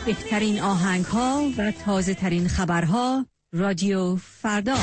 بهترین آهنگ‌ها و تازه‌ترین خبرها رادیو فردا.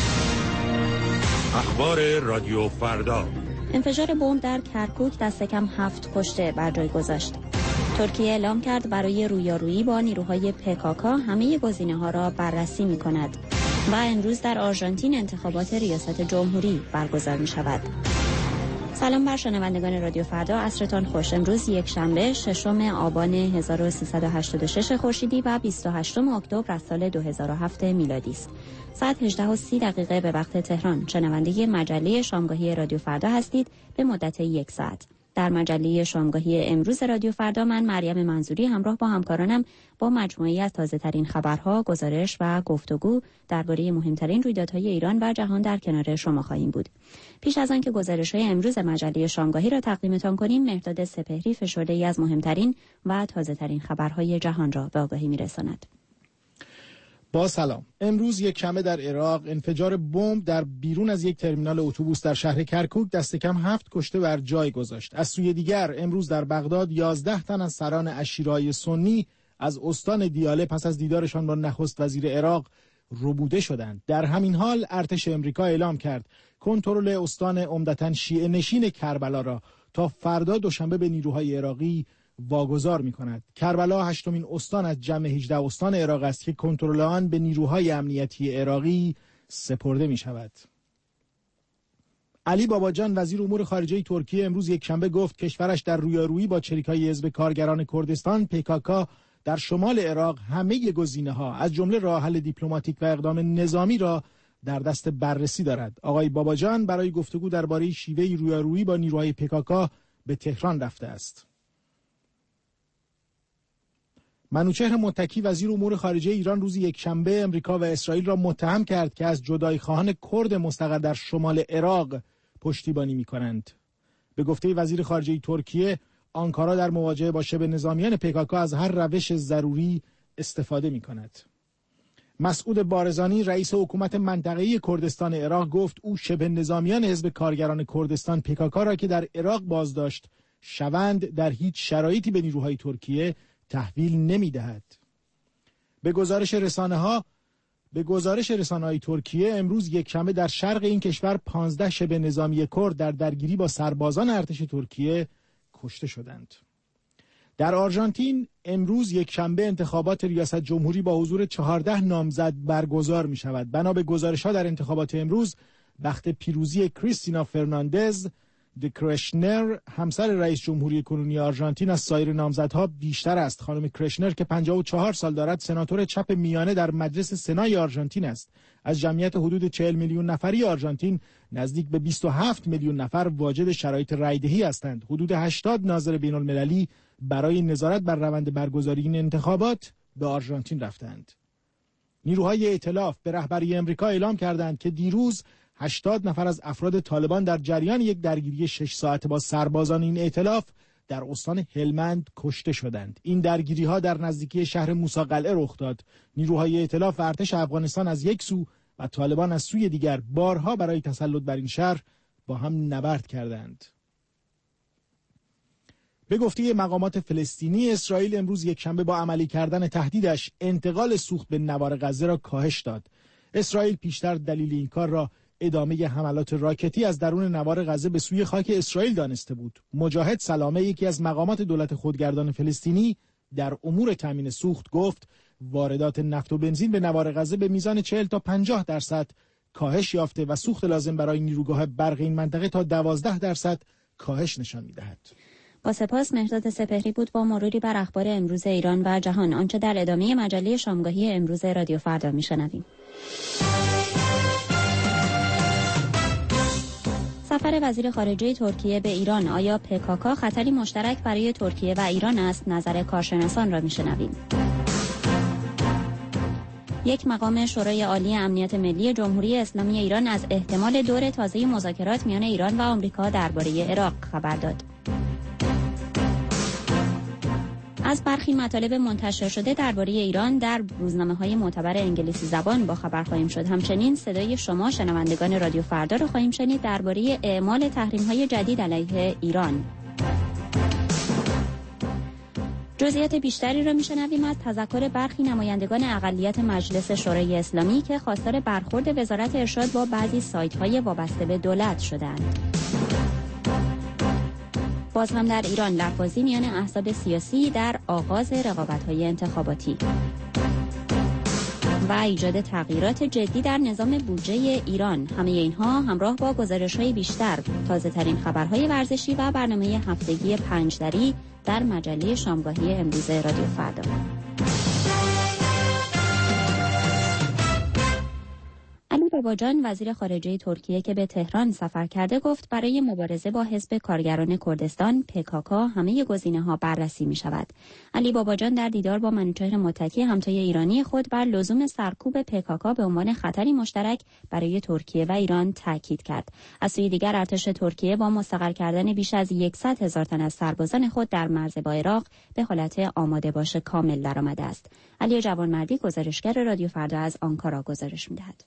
اخبار رادیو فردا. انفجار بمب در کرکوک دست کم 7 کشته بر جای گذاشت. ترکیه اعلام کرد برای رویارویی با نیروهای PKK همه گزینه‌ها را بررسی می‌کند. و امروز در آرژانتین انتخابات ریاست جمهوری برگزار می‌شود. سلام بر شنوندگان رادیو فردا، عصرتان خوش. امروز یک شنبه 6 آبان 1386 خورشیدی و 28 اکتبر از سال 2007 میلادی است. ساعت 18:30 به وقت تهران. شنونده مجله شامگاهی رادیو فردا هستید به مدت 1 ساعت. در مجله شامگاهی امروز رادیو فردا من مریم منظوری همراه با همکارانم با مجموعه‌ای از تازه‌ترین خبرها، گزارش و گفتگو درباره مهمترین رویدادهای ایران و جهان در کنار شما خواهیم بود. پیش از آن که گزارش‌های امروز مجله شامگاهی را تقدیمتان کنیم، مهرداد سپهری فشرده‌ای از مهمترین و تازه‌ترین خبرهای جهان را به آگاهی می‌رساند. با سلام. امروز یک شنبه در عراق انفجار بمب در بیرون از یک ترمینال اتوبوس در شهر کرکوک دست کم 7 کشته بر جای گذاشت. از سوی دیگر امروز در بغداد 11 تن از سران اشیرای سنی از استان دیاله پس از دیدارشان با نخست وزیر عراق ربوده شدند. در همین حال ارتش امریکا اعلام کرد کنترل استان عمدتاً شیعه نشین کربلا را تا فردا دوشنبه به نیروهای عراقی واگذار می‌کند. کربلا 8مین استان از جمع 18 استان عراق است که کنترل آن به نیروهای امنیتی عراقی سپرده می‌شود. علی باباجان وزیر امور خارجه ترکیه امروز یکشنبه گفت کشورش در رویارویی با چریک‌های حزب کارگران کردستان PKK در شمال عراق همه گزینه‌ها از جمله راه حل دیپلماتیک و اقدام نظامی را در دست بررسی دارد. آقای باباجان برای گفتگو درباره شیوه رویارویی با نیروهای PKK به تهران رفته است. منوچهر متکی وزیر امور خارجه ایران روز یکشنبه امریکا و اسرائیل را متهم کرد که از جدایی خواهان کرد مستقر در شمال عراق پشتیبانی می‌کنند. به گفته وزیر خارجه ترکیه، آنکارا در مواجهه با شبه نظامیان PKK از هر روش ضروری استفاده می‌کند. مسعود بارزانی رئیس حکومت منطقه‌ای کردستان عراق گفت او شبه نظامیان حزب کارگران کردستان PKK را که در عراق بازداشت شوند در هیچ شرایطی به نیروهای ترکیه تحویل نمی‌دهد. به گزارش رسانه‌های ترکیه امروز یکشنبه در شرق این کشور 15 شبه نظامی کرد در درگیری با سربازان ارتش ترکیه کشته شدند. در آرژانتین امروز یکشنبه انتخابات ریاست جمهوری با حضور 14 نامزد برگزار می‌شود. بنا به گزارش‌ها در انتخابات امروز وقت پیروزی کریستینا فرناندز د کرشنر همسر رئیس جمهوری کنونی آرژانتین از سایر نامزدها بیشتر است. خانم کرشنر که 54 سال دارد سناتور چپ میانه در مجلس سنای آرژانتین است. از جمعیت حدود 40 میلیون نفری آرژانتین نزدیک به 27 میلیون نفر واجد شرایط رایدهی هستند. حدود 80 ناظر بین المللی برای نظارت بر روند برگزاری این انتخابات به آرژانتین رفتند. نیروهای ائتلاف به رهبری امریکا اعلام کردند که دیروز 80 نفر از افراد طالبان در جریان یک درگیری 6 ساعته با سربازان این ائتلاف در استان هلمند کشته شدند. این درگیری‌ها در نزدیکی شهر موسی قلعه رخ داد. نیروهای ائتلاف و ارتش افغانستان از یک سو و طالبان از سوی دیگر بارها برای تسلط بر این شهر با هم نبرد کردند. به گفته مقامات فلسطینی، اسرائیل امروز یکشنبه با عملی کردن تهدیدش انتقال سوخت به نوار غزه را کاهش داد. اسرائیل پیشتر دلیل این کار را ادامه حملات راکتی از درون نوار غزه به سوی خاک اسرائیل دانسته بود. مجاهد سلامه، یکی از مقامات دولت خودگردان فلسطینی در امور تامین سوخت، گفت واردات نفت و بنزین به نوار غزه به میزان 40 تا 50% کاهش یافته و سوخت لازم برای نیروگاه برق این منطقه تا 12% کاهش نشان می‌دهد. با سپاس مهرداد سپهری بود با مروری بر اخبار امروز ایران و جهان. آنچه در ادامه مجله شامگاهی امروز رادیو فردا میشنویم. سفر وزیر خارجه ترکیه به ایران، آیا PKK خطری مشترک برای ترکیه و ایران است؟ نظر کارشناسان را میشنویم. یک مقام شورای عالی امنیت ملی جمهوری اسلامی ایران از احتمال دور تازه مذاکرات میان ایران و آمریکا درباره عراق خبر داد. از برخی مطالب منتشر شده درباره ایران در روزنامه‌های معتبر انگلیسی زبان با خبر خواهیم شد. همچنین صدای شما شنوندگان رادیو فردا را خواهیم شنید درباره اعمال تحریم‌های جدید علیه ایران. جزئیات بیشتری را میشنویم از تذکر برخی نمایندگان اقلیت مجلس شورای اسلامی که خواستار برخورد وزارت ارشاد با بعضی سایت‌های وابسته به دولت شدند. باز هم در ایران لفاظی میان احزاب سیاسی در آغاز رقابت‌های انتخاباتی و ایجاد تغییرات جدی در نظام بودجه ایران. همه اینها همراه با گزارش‌های بیشتر، تازه‌ترین خبرهای ورزشی و برنامه هفتگی 5 دری در مجله شامگاهی امروز رادیو فردا. علی باباجان وزیر خارجه ترکیه که به تهران سفر کرده گفت برای مبارزه با حزب کارگران کردستان PKK همه گزینه‌ها بررسی می‌شود. علی باباجان در دیدار با منوچهر متکی همتای ایرانی خود بر لزوم سرکوب PKK به عنوان خطری مشترک برای ترکیه و ایران تاکید کرد. از سوی دیگر ارتش ترکیه با مستقر کردن بیش از 100,000 تن از سربازان خود در مرز با عراق به حالت آماده باش کامل درآمده است. علی جوانمردی گزارشگر رادیو فردا از آنکارا گزارش می‌دهد.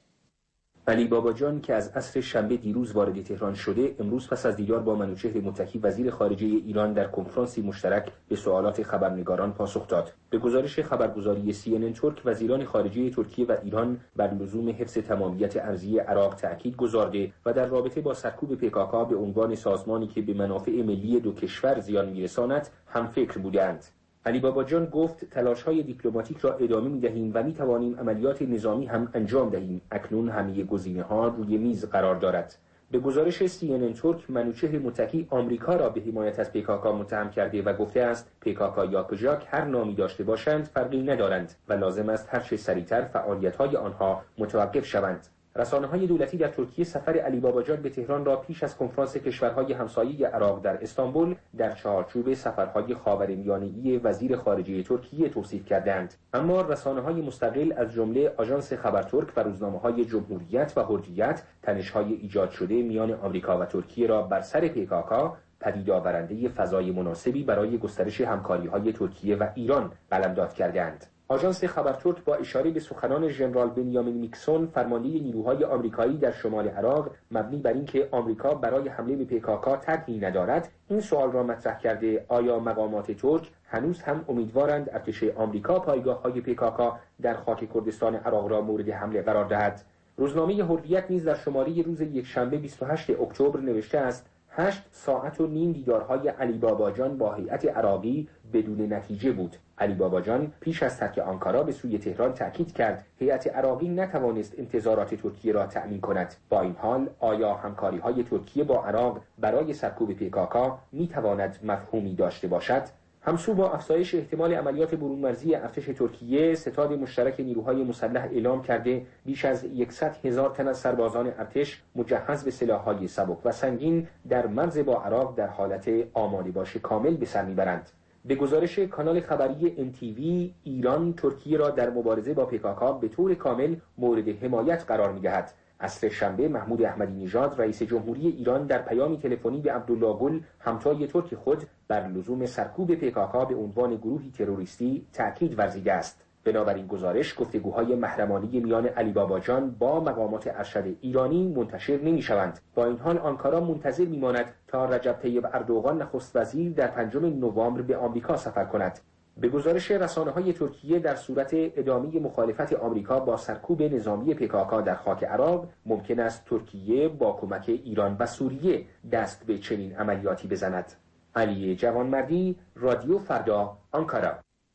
علی باباجان که از عصر شنبه دیروز وارد تهران شده، امروز پس از دیدار با منوچهر متکی وزیر خارجه ایران در کنفرانسی مشترک به سوالات خبرنگاران پاسخ داد. به گزارش خبرگزاری CNN ترک، وزیران خارجه ترکیه و ایران بر لزوم حفظ تمامیت ارضی عراق تأکید گذارده و در رابطه با سرکوب PKK به عنوان سازمانی که به منافع ملی دو کشور زیان می‌رساند هم فکر بودند. علی باباجان گفت تلاش‌های دیپلماتیک را ادامه می‌دهیم و می‌توانیم عملیات نظامی هم انجام دهیم. اکنون همه گزینه‌ها روی میز قرار دارد. به گزارش CNN ترک، منوچهر متکی آمریکا را به حمایت از PKK متهم کرده و گفته است PKK یا کجاک هر نامی داشته باشند فرقی ندارند و لازم است هر چه سریعتر فعالیت‌های آنها متوقف شوند. رسانه‌های دولتی در ترکیه سفر علی باباجان به تهران را پیش از کنفرانس کشورهای همسایه عراق در استانبول در چارچوب سفرهای خاورمیانه‌ای وزیر خارجه ترکیه توصیف کردند. اما رسانه‌های مستقل از جمله آژانس خبر ترک و روزنامه‌های جمهوریت و حریت تنش‌های ایجاد شده میان آمریکا و ترکیه را بر سر PKK پدید آورنده فضای مناسبی برای گسترش همکاری‌های ترکیه و ایران قلمداد کردند. آژانس خبر ترک با اشاره به سخنان ژنرال بنیامین میکسون فرمانده نیروهای آمریکایی در شمال عراق مبنی بر اینکه آمریکا برای حمله به PKK طرحی ندارد، این سوال را مطرح کرده آیا مقامات ترک هنوز هم امیدوارند ارتش آمریکا پایگاه‌های PKK در خاک کردستان عراق را مورد حمله قرار دهد؟ روزنامه حریت نیز در شماره روز یکشنبه 28 اکتبر نوشته است 8 ساعت و نیم دیدارهای علی باباجان با هیئت عراقی بدون نتیجه بود. علی باباجان پیش از ترک آنکارا به سوی تهران تاکید کرد هیئت عراقی نتوانست انتظارات ترکیه را تأمین کند. با این حال آیا همکاری‌های ترکیه با عراق برای سرکوب PKK می‌تواند مفهومی داشته باشد؟ همسو با افزایش احتمال عملیات برون‌مرزی ارتش ترکیه، ستاد مشترک نیروهای مسلح اعلام کرده بیش از 100,000 تن از سربازان ارتش مجهز به سلاح‌های سبک و سنگین در مرز با عراق در حالت آماده باش کامل به سر میبرند. به گزارش کانال خبری NTV، ایران ترکیه را در مبارزه با PKK به طور کامل مورد حمایت قرار می‌دهد. عصر شنبه محمود احمدی نژاد رئیس جمهوری ایران در پیامی تلفنی به عبدالله گل همتای ترک خود بر لزوم سرکوب PKK به عنوان گروهی تروریستی تأکید ورزیده است. بنابراین گزارش گفتگوهای محرمانه میان علی باباجان با مقامات ارشد ایرانی منتشر نمی‌شوند. با این حال آنکارا منتظر می‌ماند تا رجب طیب اردوغان نخست وزیر در 5 نوامبر به آمریکا سفر کند. به گزارش رسانه‌های ترکیه در صورت ادامه مخالفت آمریکا با سرکوب نظامی PKK در خاک عراق ممکن است ترکیه با کمک ایران و سوریه دست به چنین عملیاتی بزند. علی جوانمردی، رادیو فردا، آنکارا.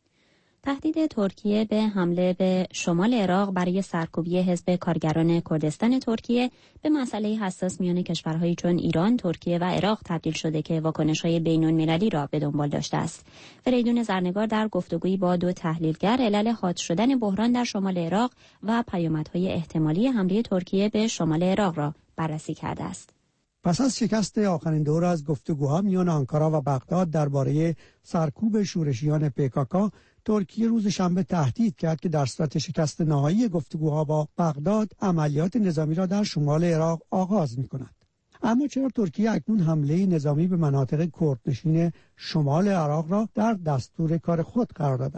تهدید ترکیه به حمله به شمال عراق برای سرکوبی حزب کارگران کردستان ترکیه به مسئله حساس میان کشورهایی چون ایران، ترکیه و عراق تبدیل شده که واکنش‌های بین‌المللی را به دنبال داشته است. فریدون زرنگار در گفتگویی با 2 تحلیلگر علل حاد شدن بحران در شمال عراق و پیامدهای احتمالی حمله ترکیه به شمال عراق را بررسی کرده است. پس از شکست آخرین دور از گفتگوها میان آنکارا و بغداد درباره سرکوب شورشیان PKK، ترکیه روز شنبه تهدید کرد که در صورت شکست نهایی گفتگوها با بغداد عملیات نظامی را در شمال عراق آغاز می‌کند. اما چرا ترکیه اکنون حمله نظامی به مناطق کردنشین شمال عراق را در دستور کار خود قرار داده است؟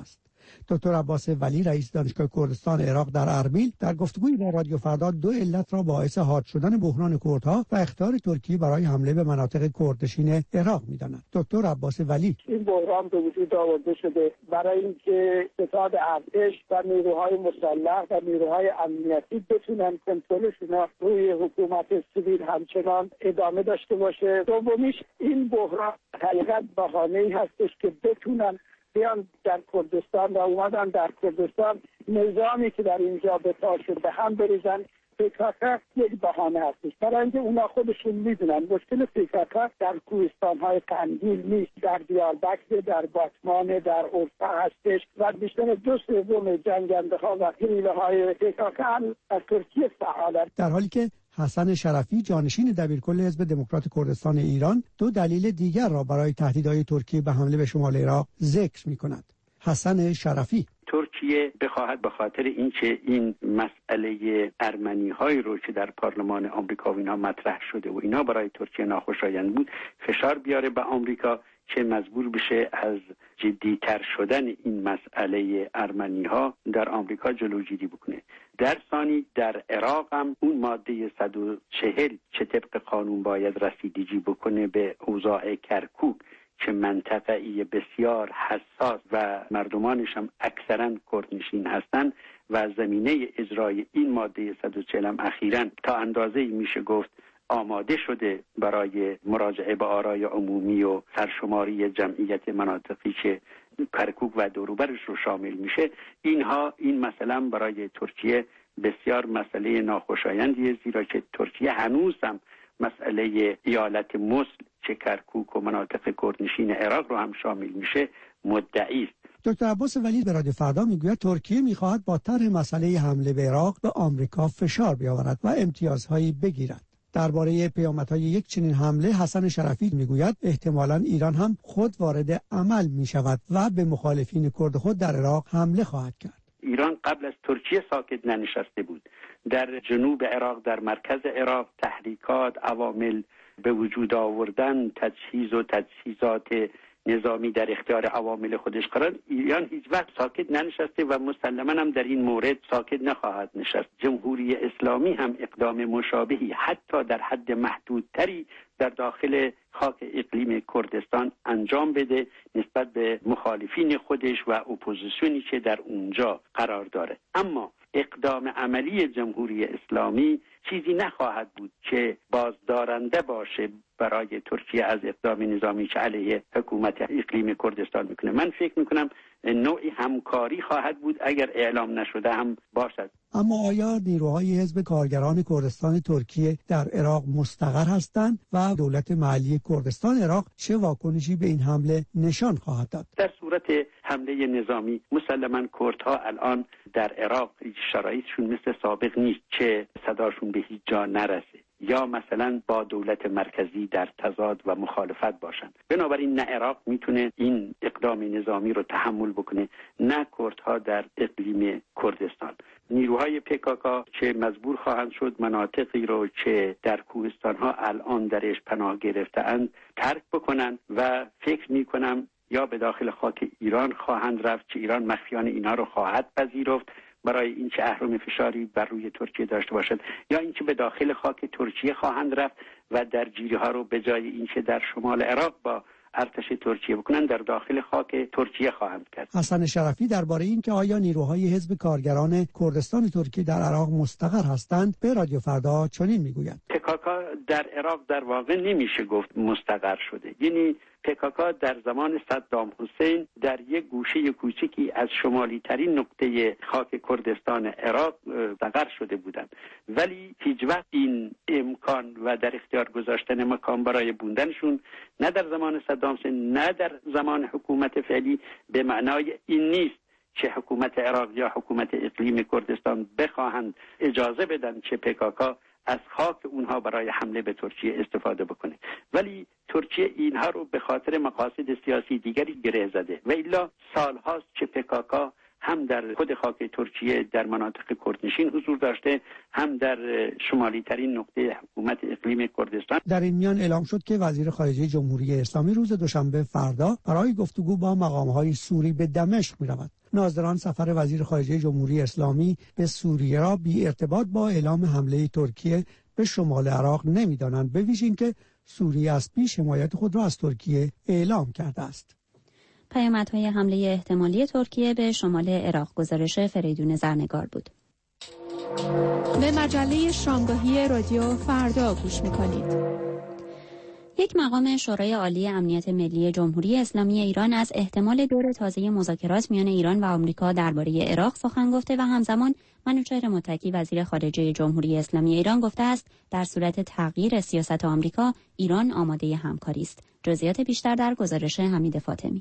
دکتر عباس ولی رئیس دانشگاه کردستان عراق در اربیل در گفتگوی با رادیو فردا دو علت را باعث حاد شدن بحران کردها و اخطار ترکیه برای حمله به مناطق کردنشین عراق می‌داند. دکتر عباس ولی: این بحران به وجود آورده شده برای اینکه ستاد ارتش و نیروهای مسلح و نیروهای امنیتی بتونن کنترلشون روی حکومت سیویل همچنان ادامه داشته باشه. دومیش این بحران حقیقت بهانه‌ای هستش که بتونن بیان در کردستان و اومدن در کردستان نظامی که در اینجا به پا شد به هم بریزن. PKK یک بهانه هستش برای اینکه اونا خودشون میدونن مشکل PKK در کوهستان‌های قندیل نیست، در دیاربکر، در باتمان، در اورفا هستش و بیشتر 2/3 جنگنده‌ها و حیله‌های PKK در ترکیه فعالند. در حالی که حسن شرفی جانشین دبیرکل حزب دموکرات کردستان ایران دو دلیل دیگر را برای تهدیدهای ترکیه به حمله به شمال عراق ذکر می‌کند. حسن شرفی: ترکیه بخواهد به خاطر اینکه این مسئله ارمنی‌های رو که در پارلمان آمریکا و اینا مطرح شده و اینا برای ترکیه ناخوشایند بود فشار بیاره به آمریکا که مجبور بشه از جدی‌تر شدن این مسئله ارمنی‌ها در آمریکا جلوگیری بکنه. در ثانی در عراق هم اون ماده 140 که طبق قانون باید رسیدگی بکنه به اوضاع کرکوک که منطقه‌ای بسیار حساس و مردمانش هم اکثراً کردنشین هستند و زمینه اجرای این ماده 140 هم اخیراً تا اندازه‌ای میشه گفت آماده شده برای مراجعه به آرای عمومی و سرشماری جمعیت مناطقی که کرکوک و دوروبرش رو شامل میشه. این مثلا برای ترکیه بسیار مسئله ناخوشایندیه، زیرا که ترکیه هنوز هم مسئله ایالت موسل که کرکوک و مناطق کردنشین عراق رو هم شامل میشه مدعی است. دکتر عباس ولی به رادیو فردا میگوید ترکیه میخواهد با طرح مسئله حمله به عراق به آمریکا فشار بیاورد و امتیازهایی بگیرد. درباره پیامدهای یک چنین حمله حسن شرفی میگوید احتمالاً ایران هم خود وارد عمل میشود و به مخالفین کرد خود در عراق حمله خواهد کرد. ایران قبل از ترکیه ساکت ننشسته بود. در جنوب عراق، در مرکز عراق تحریکات، عوامل به وجود آوردن، تجهیز و تجهیزات نظامی در اختیار عوامل خودش قرار. ایران هیچ وقت ساکت ننشسته و مسلماً هم در این مورد ساکت نخواهد نشست. جمهوری اسلامی هم اقدام مشابهی حتی در حد محدودتری در داخل خاک اقلیم کردستان انجام بده نسبت به مخالفین خودش و اپوزیسیونی که در اونجا قرار داره. اما اقدام عملی جمهوری اسلامی چیزی نخواهد بود که بازدارنده باشه برای ترکیه از اقدام نظامی که علیه حکومت اقلیم کردستان میکنه. من فکر میکنم نوعی همکاری خواهد بود اگر اعلام نشده هم باشد. اما آیا نیروهای حزب کارگران کردستان ترکیه در عراق مستقر هستند و دولت محلی کردستان عراق چه واکنشی به این حمله نشان خواهد داد؟ در صورت حمله نظامی مسلماً کردها الان در عراق شرایطشون مثل سابق نیست که صداشون به هیچ جا نرسه یا مثلا با دولت مرکزی در تضاد و مخالفت باشن. بنابراین نه عراق میتونه این اقدام نظامی رو تحمل بکنه، نه کردها در اقلیم کردستان. نیروهای PKK که مجبور خواهند شد مناطقی رو که در کوهستان‌ها الان درش پناه گرفته‌اند ترک بکنن و فکر میکنم یا به داخل خاک ایران خواهند رفت که ایران مخفیانه اینا رو خواهد پذیرفت برای اینکه اهرم فشاری بر روی ترکیه داشته باشد، یا اینکه به داخل خاک ترکیه خواهند رفت و در جیره‌ها رو به جای اینکه در شمال عراق با ارتش ترکیه بکنن در داخل خاک ترکیه خواهند کرد. حسن شرفی درباره اینکه آیا نیروهای حزب کارگران کردستان ترکیه در عراق مستقر هستند به رادیو فردا چنین میگوید: PKK در عراق در واقع نمیشه گفت مستقر شده. یعنی PKK در زمان صدام حسین در یک گوشه کوچکی از شمالی ترین نقطه خاک کردستان عراق مستقر شده بودند، ولی هیچ وقت این امکان و در اختیار گذاشتن مکان برای بوندنشون نه در زمان صدام حسین نه در زمان حکومت فعلی به معنای این نیست که حکومت عراق یا حکومت اقلیم کردستان بخواهند اجازه بدن که PKK از خاک اونها برای حمله به ترکیه استفاده بکنه. ولی ترکیه اینها رو به خاطر مقاصد سیاسی دیگری گره زده و الا سالهاست که PKK هم در خود خاک ترکیه در مناطق کردنشین حضور داشته، هم در شمالی ترین نقطه حکومت اقلیم کردستان. در این میان اعلام شد که وزیر خارجه جمهوری اسلامی روز دوشنبه فردا برای گفتگو با مقام‌های سوری به دمشق می‌رود. ناظران سفر وزیر خارجه جمهوری اسلامی به سوریه را بی ارتباط با اعلام حمله ترکیه به شمال عراق نمی‌دانند، به ویژه اینکه سوریه از پیش حمایت خود را از ترکیه اعلام کرده است. پیامدهای حمله احتمالی ترکیه به شمال عراق. گزارش فریدون زرنگار بود. به مجله شامگاهی رادیو فردا گوش می‌کنید. یک مقام شورای عالی امنیت ملی جمهوری اسلامی ایران از احتمال دور تازه مذاکرات میان ایران و آمریکا درباره عراق سخن گفته و همزمان منوچهر متکی وزیر خارجه جمهوری اسلامی ایران گفته است در صورت تغییر سیاست آمریکا ایران آماده همکاری است. جزئیات بیشتر در گزارش حمید فاطمی.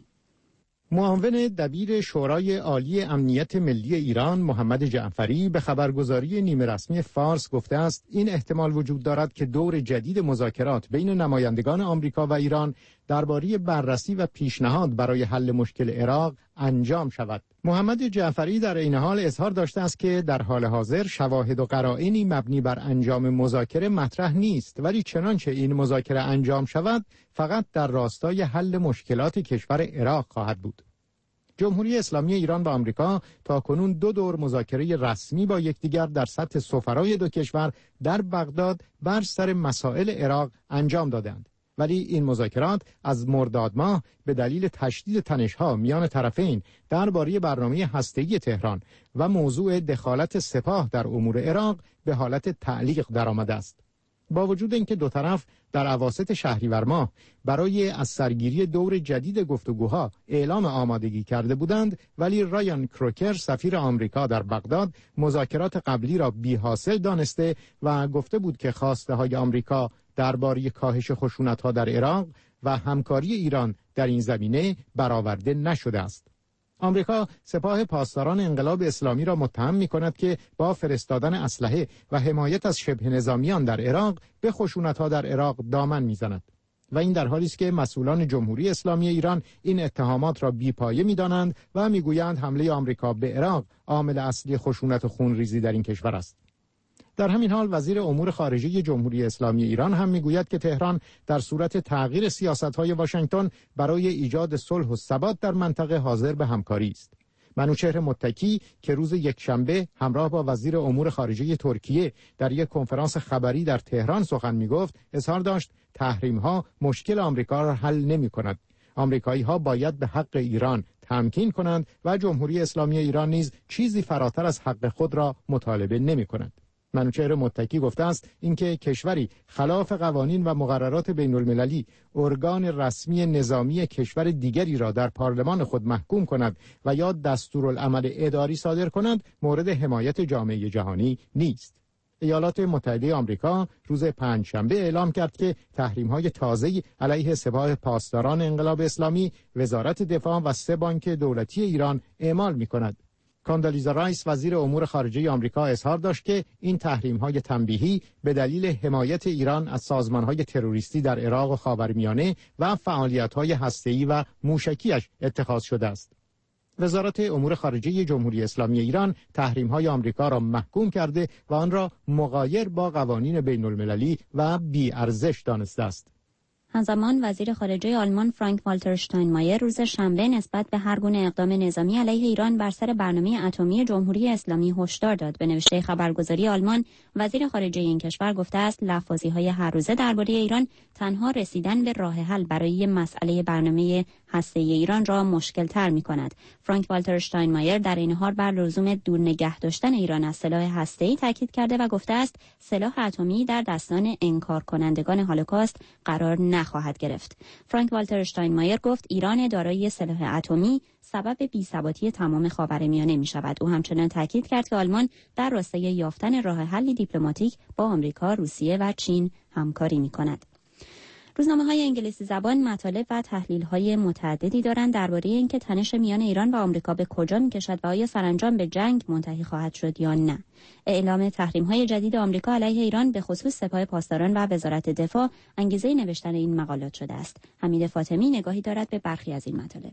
معاون دبیر شورای عالی امنیت ملی ایران محمد جعفری به خبرگزاری نیمه رسمی فارس گفته است این احتمال وجود دارد که دور جدید مذاکرات بین نمایندگان آمریکا و ایران درباره بررسی و پیشنهاد برای حل مشکل عراق انجام شود. محمد جعفری در این حال اظهار داشته است که در حال حاضر شواهد و قرائنی مبنی بر انجام مذاکره مطرح نیست، ولی چنانچه این مذاکره انجام شود فقط در راستای حل مشکلات کشور عراق خواهد بود. جمهوری اسلامی ایران و آمریکا تاکنون 2 دور مذاکره رسمی با یکدیگر در سطح سفرای دو کشور در بغداد بر سر مسائل عراق انجام دادند. ولی این مذاکرات از مرداد ماه به دلیل تشدید تنش‌ها میان طرفین درباره برنامه هسته‌ای تهران و موضوع دخالت سپاه در امور عراق به حالت تعلیق درآمده است. با وجود اینکه دو طرف در اواسط شهریور ماه برای از سرگیری دور جدید گفتگوها اعلام آمادگی کرده بودند، ولی رایان کروکر سفیر آمریکا در بغداد مذاکرات قبلی را بی‌حاصل دانسته و گفته بود که خواسته‌های آمریکا درباره کاهش خشونت‌ها در عراق و همکاری ایران در این زمینه برآورده نشده است. آمریکا سپاه پاسداران انقلاب اسلامی را متهم می‌کند که با فرستادن اسلحه و حمایت از شبه نظامیان در عراق به خشونت‌ها در عراق دامن می‌زند و این در حالی است که مسئولان جمهوری اسلامی ایران این اتهامات را بی‌پایه می‌دانند و می‌گویند حمله آمریکا به عراق عامل اصلی خشونت و خونریزی در این کشور است. در همین حال وزیر امور خارجه جمهوری اسلامی ایران هم میگوید که تهران در صورت تغییر سیاست‌های واشنگتن برای ایجاد صلح و ثبات در منطقه حاضر به همکاری است. منوچهر متکی که روز یکشنبه همراه با وزیر امور خارجه ترکیه در یک کنفرانس خبری در تهران سخن میگفت، اظهار داشت تحریم‌ها مشکل آمریکا را حل نمی‌کند. آمریکایی‌ها باید به حق ایران تمکین کنند و جمهوری اسلامی ایران نیز چیزی فراتر از حق خود را مطالبه نمی‌کند. منوچهر متکی گفته است اینکه کشوری خلاف قوانین و مقررات بین المللی ارگان رسمی نظامی کشور دیگری را در پارلمان خود محکوم کند و یا دستورالعمل اداری صادر کند مورد حمایت جامعه جهانی نیست. ایالات متحده آمریکا روز پنجشنبه اعلام کرد که تحریم‌های تازه‌ای علیه سپاه پاسداران انقلاب اسلامی، وزارت دفاع و 3 بانک دولتی ایران اعمال می‌کند. کاندالیزا رایس وزیر امور خارجه آمریکا اظهار داشت که این تحریم‌های تنبیهی به دلیل حمایت ایران از سازمان‌های تروریستی در عراق و خاورمیانه و فعالیت‌های هسته‌ای و موشکی‌اش اتخاذ شده است. وزارت امور خارجه جمهوری اسلامی ایران تحریم‌های آمریکا را محکوم کرده و آن را مغایر با قوانین بین‌المللی و بی‌ارزش دانسته است. همزمان وزیر خارجه آلمان فرانک والتر شتاینمایر روز شنبه نسبت به هر گونه اقدام نظامی علیه ایران بر سر برنامه اتمی جمهوری اسلامی هشدار داد. به نوشته خبرگزاری آلمان، وزیر خارجه این کشور گفته است لفاظی‌های هر روزه درباره ایران تنها رسیدن به راه حل برای مسئله برنامه هسته‌ای ایران را مشکل‌تر می‌کند. فرانک والتر شتاینمایر در این حال بر لزوم دور نگه داشتن ایران از سلاح هسته‌ای تاکید کرده و گفته است سلاح اتمی در دستان انکار کنندگان هولوکاست قرار نخواهد گرفت. فرانک والتر شتاینمایر گفت ایران دارای سلاح اتمی سبب بی‌ثباتی تمام خاورمیانه می‌شود. او همچنین تاکید کرد که آلمان در راستای یافتن راه حلی دیپلماتیک با آمریکا، روسیه و چین همکاری می‌کند. روزنامه‌های انگلیسی زبان مطالب و تحلیل‌های متعددی دارند درباره اینکه تنش میان ایران و آمریکا به کجا می‌کشد و آیا سرانجام به جنگ منتهی خواهد شد یا نه. اعلام تحریم‌های جدید آمریکا علیه ایران به خصوص سپاه پاسداران و وزارت دفاع انگیزه نوشتن این مقالات شده است. حمید فاطمی نگاهی دارد به برخی از این مطالب.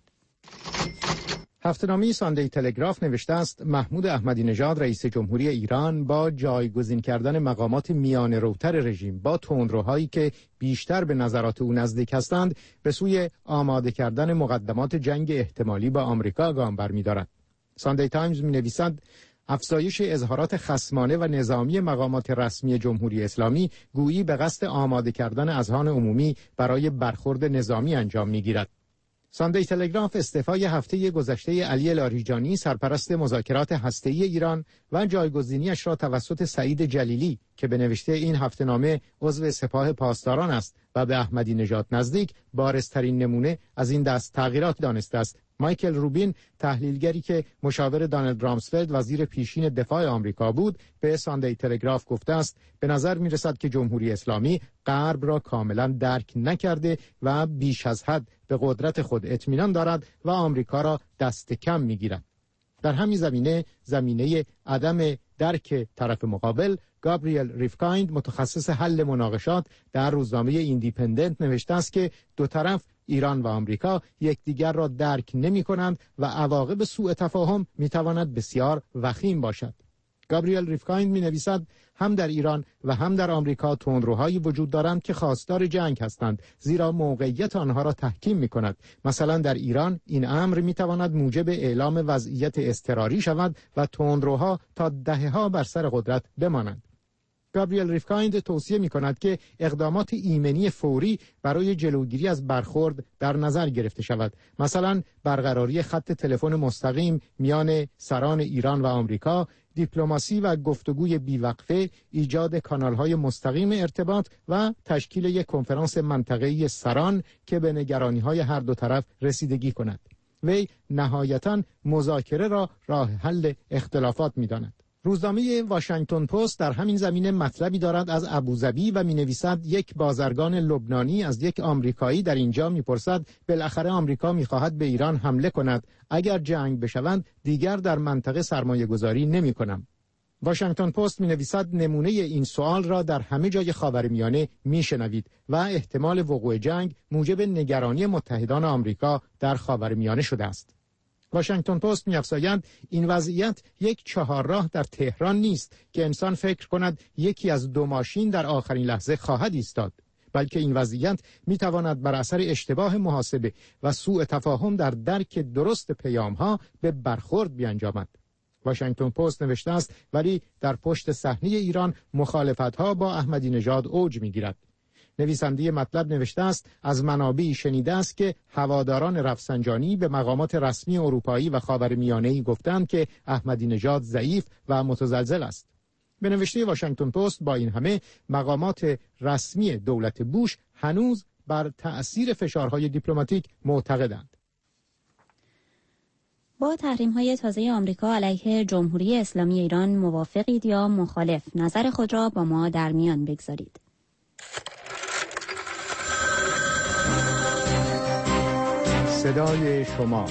هفته‌نامه ساندی تلگراف نوشته است محمود احمدی نژاد رئیس جمهوری ایران با جایگزین کردن مقامات میانه روتر رژیم با تندروهایی که بیشتر به نظرات او نزدیک هستند به سوی آماده کردن مقدمات جنگ احتمالی با آمریکا گام برمی‌دارد. ساندی تایمز می‌نویسد افزایش اظهارات خصمانه و نظامی مقامات رسمی جمهوری اسلامی گویی به قصد آماده کردن اذهان عمومی برای برخورد نظامی انجام می‌گیرد. ساندی تلگراف استعفای هفته گذشته علی لاریجانی سرپرست مذاکرات هسته‌ای ایران و جایگزینیش را توسط سعید جلیلی که به نوشته این هفته‌نامه عضو سپاه پاسداران است و به احمدی نژاد نزدیک بارزترین نمونه از این دست تغییرات دانسته است. مایکل روبین تحلیلگری که مشاور دانالد رامسفلد وزیر پیشین دفاع آمریکا بود به ساندی تلگراف گفته است به نظر می رسد که جمهوری اسلامی غرب را کاملا درک نکرده و بیش از حد به قدرت خود اطمینان دارد و آمریکا را دست کم می گیرد. در همین زمینه عدم درک طرف مقابل، گابریل ریفکایند متخصص حل مناقشات در روزنامه ایندیپندنت نوشته است که دو طرف ایران و آمریکا یکدیگر را درک نمی کنند و عواقب سوء تفاهم می تواند بسیار وخیم باشد. گابریل ریفکایند می نویسد هم در ایران و هم در آمریکا تندروهایی وجود دارند که خواستار جنگ هستند زیرا موقعیت آنها را تحکیم می کند. مثلا در ایران این امر می تواند موجب اعلام وضعیت اضطراری شود و تندروها تا دهه‌ها بر سر قدرت بمانند. گابریل ریفکایند توصیه می کند که اقدامات ایمنی فوری برای جلوگیری از برخورد در نظر گرفته شود. مثلا برقراری خط تلفن مستقیم میان سران ایران و آمریکا، دیپلماسی و گفتگوی بیوقفه، ایجاد کانال‌های مستقیم ارتباط و تشکیل یک کنفرانس منطقه‌ای سران که به نگرانی‌های هر دو طرف رسیدگی کند. وی نهایتاً مذاکره را راه حل اختلافات می‌داند. روزنامه واشنگتن پست در همین زمینه مطلبی دارد از ابوظبی و می‌نویسد یک بازرگان لبنانی از یک آمریکایی در اینجا می‌پرسد بالاخره آمریکا می‌خواهد به ایران حمله کند، اگر جنگ بشوند دیگر در منطقه سرمایه‌گذاری نمی‌کنم. واشنگتن پست می‌نویسد نمونه این سوال را در همه جای خاورمیانه می‌شنوید و احتمال وقوع جنگ موجب نگرانی متحدان آمریکا در خاورمیانه شده است. واشنگتن پست می‌افزاید این وضعیت یک چهارراه در تهران نیست که انسان فکر کند یکی از دو ماشین در آخرین لحظه خواهد ایستاد، بلکه این وضعیت می‌تواند بر اثر اشتباه محاسبه و سوء تفاهم در درک درست پیام‌ها به برخورد بیانجامد. واشنگتن پست نوشته است ولی در پشت صحنه ایران مخالفت‌ها با احمدی نژاد اوج می‌گیرد. نویسنده مطلب نوشته است از منابعی شنیده است که هواداران رفسنجانی به مقامات رسمی اروپایی و خاورمیانه‌ای گفتند که احمدی نژاد ضعیف و متزلزل است. به نوشته واشنگتن پست با این همه مقامات رسمی دولت بوش هنوز بر تأثیر فشارهای دیپلماتیک معتقدند. با تحریم‌های تازه آمریکا علیه جمهوری اسلامی ایران موافقید یا مخالف؟ نظر خود را با ما در میان بگذارید. صدای شما.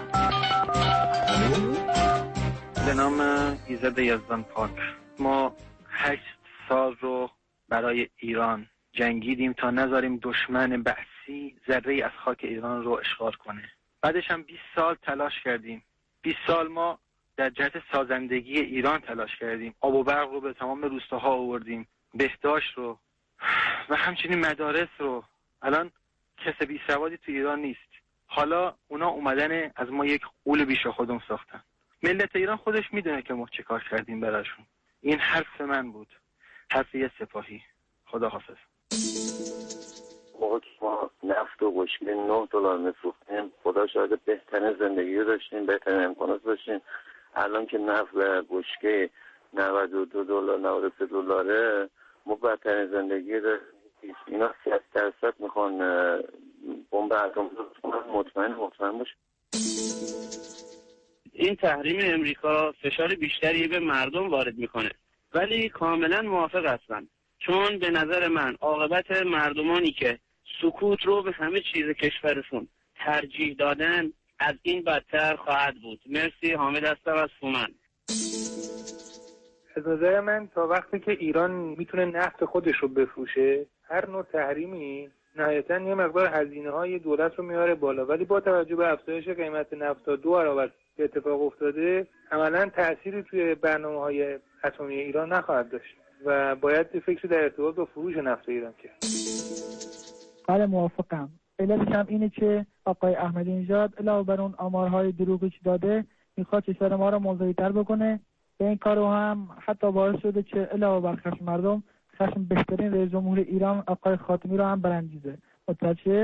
به نام ایزد یزدان پاک. ما 8 سال رو برای ایران جنگیدیم تا نذاریم دشمن بعثی ذره‌ای از خاک ایران رو اشغال کنه. بعدش هم 20 سال تلاش کردیم. 20 سال ما در جهت سازندگی ایران تلاش کردیم. آب و برق رو به تمام روستاها آوردیم، بهداشت رو و همچنین مدارس رو. الان کس بی سوادی تو ایران نیست. حالا اونا اومدن از ما یک غول بیش خودم ساختن. ملت ایران خودش میدونه که ما چه کار کردیم براشون. این حرف من بود، حرف یه سپاهی. خدا حافظ. موقع که ما نفت و بشکه $9 میفروختیم، خدا شاید بهترین زندگی رو داشتیم، بهترین امکانات داشتیم. الان که نفت و بشکه $92 $93 ما بدترین زندگی رو. اینا 30% میخوان بمب اتمی مطمئن باشه. این تحریم امریکا فشار بیشتری به مردم وارد میکنه، ولی کاملا موافق هستم، چون به نظر من عاقبت مردمانی که سکوت رو به همه چیز کشورشون ترجیح دادن از این بدتر خواهد بود. مرسی. حامد هستم از فومن. از نظر من تا وقتی که ایران میتونه نفت خودش رو بفروشه، هر نوع تحریمی نهایتاً یه مقدار هزینه‌های دولت رو میاره بالا، ولی با توجه به افزایش قیمت نفت تا 2 برابر که اتفاق افتاده، عملاً تأثیری توی برنامه‌های اتمی ایران نخواهد داشت و باید فکر در ارتباط با فروش نفت ایران کرد. بله موافقم. علتش هم اینه که آقای احمدی نژاد علاوه بر اون آمارهای دروغی که داده، میخواد کشور ما رو موضوعی‌تر بکنه. به این کارو هم حتی باعث شده که علاوه بر خشم مردم، خشم بهترین رئیس جمهور ایران آقای خاتمی رو هم برانگیزه. متشکرم.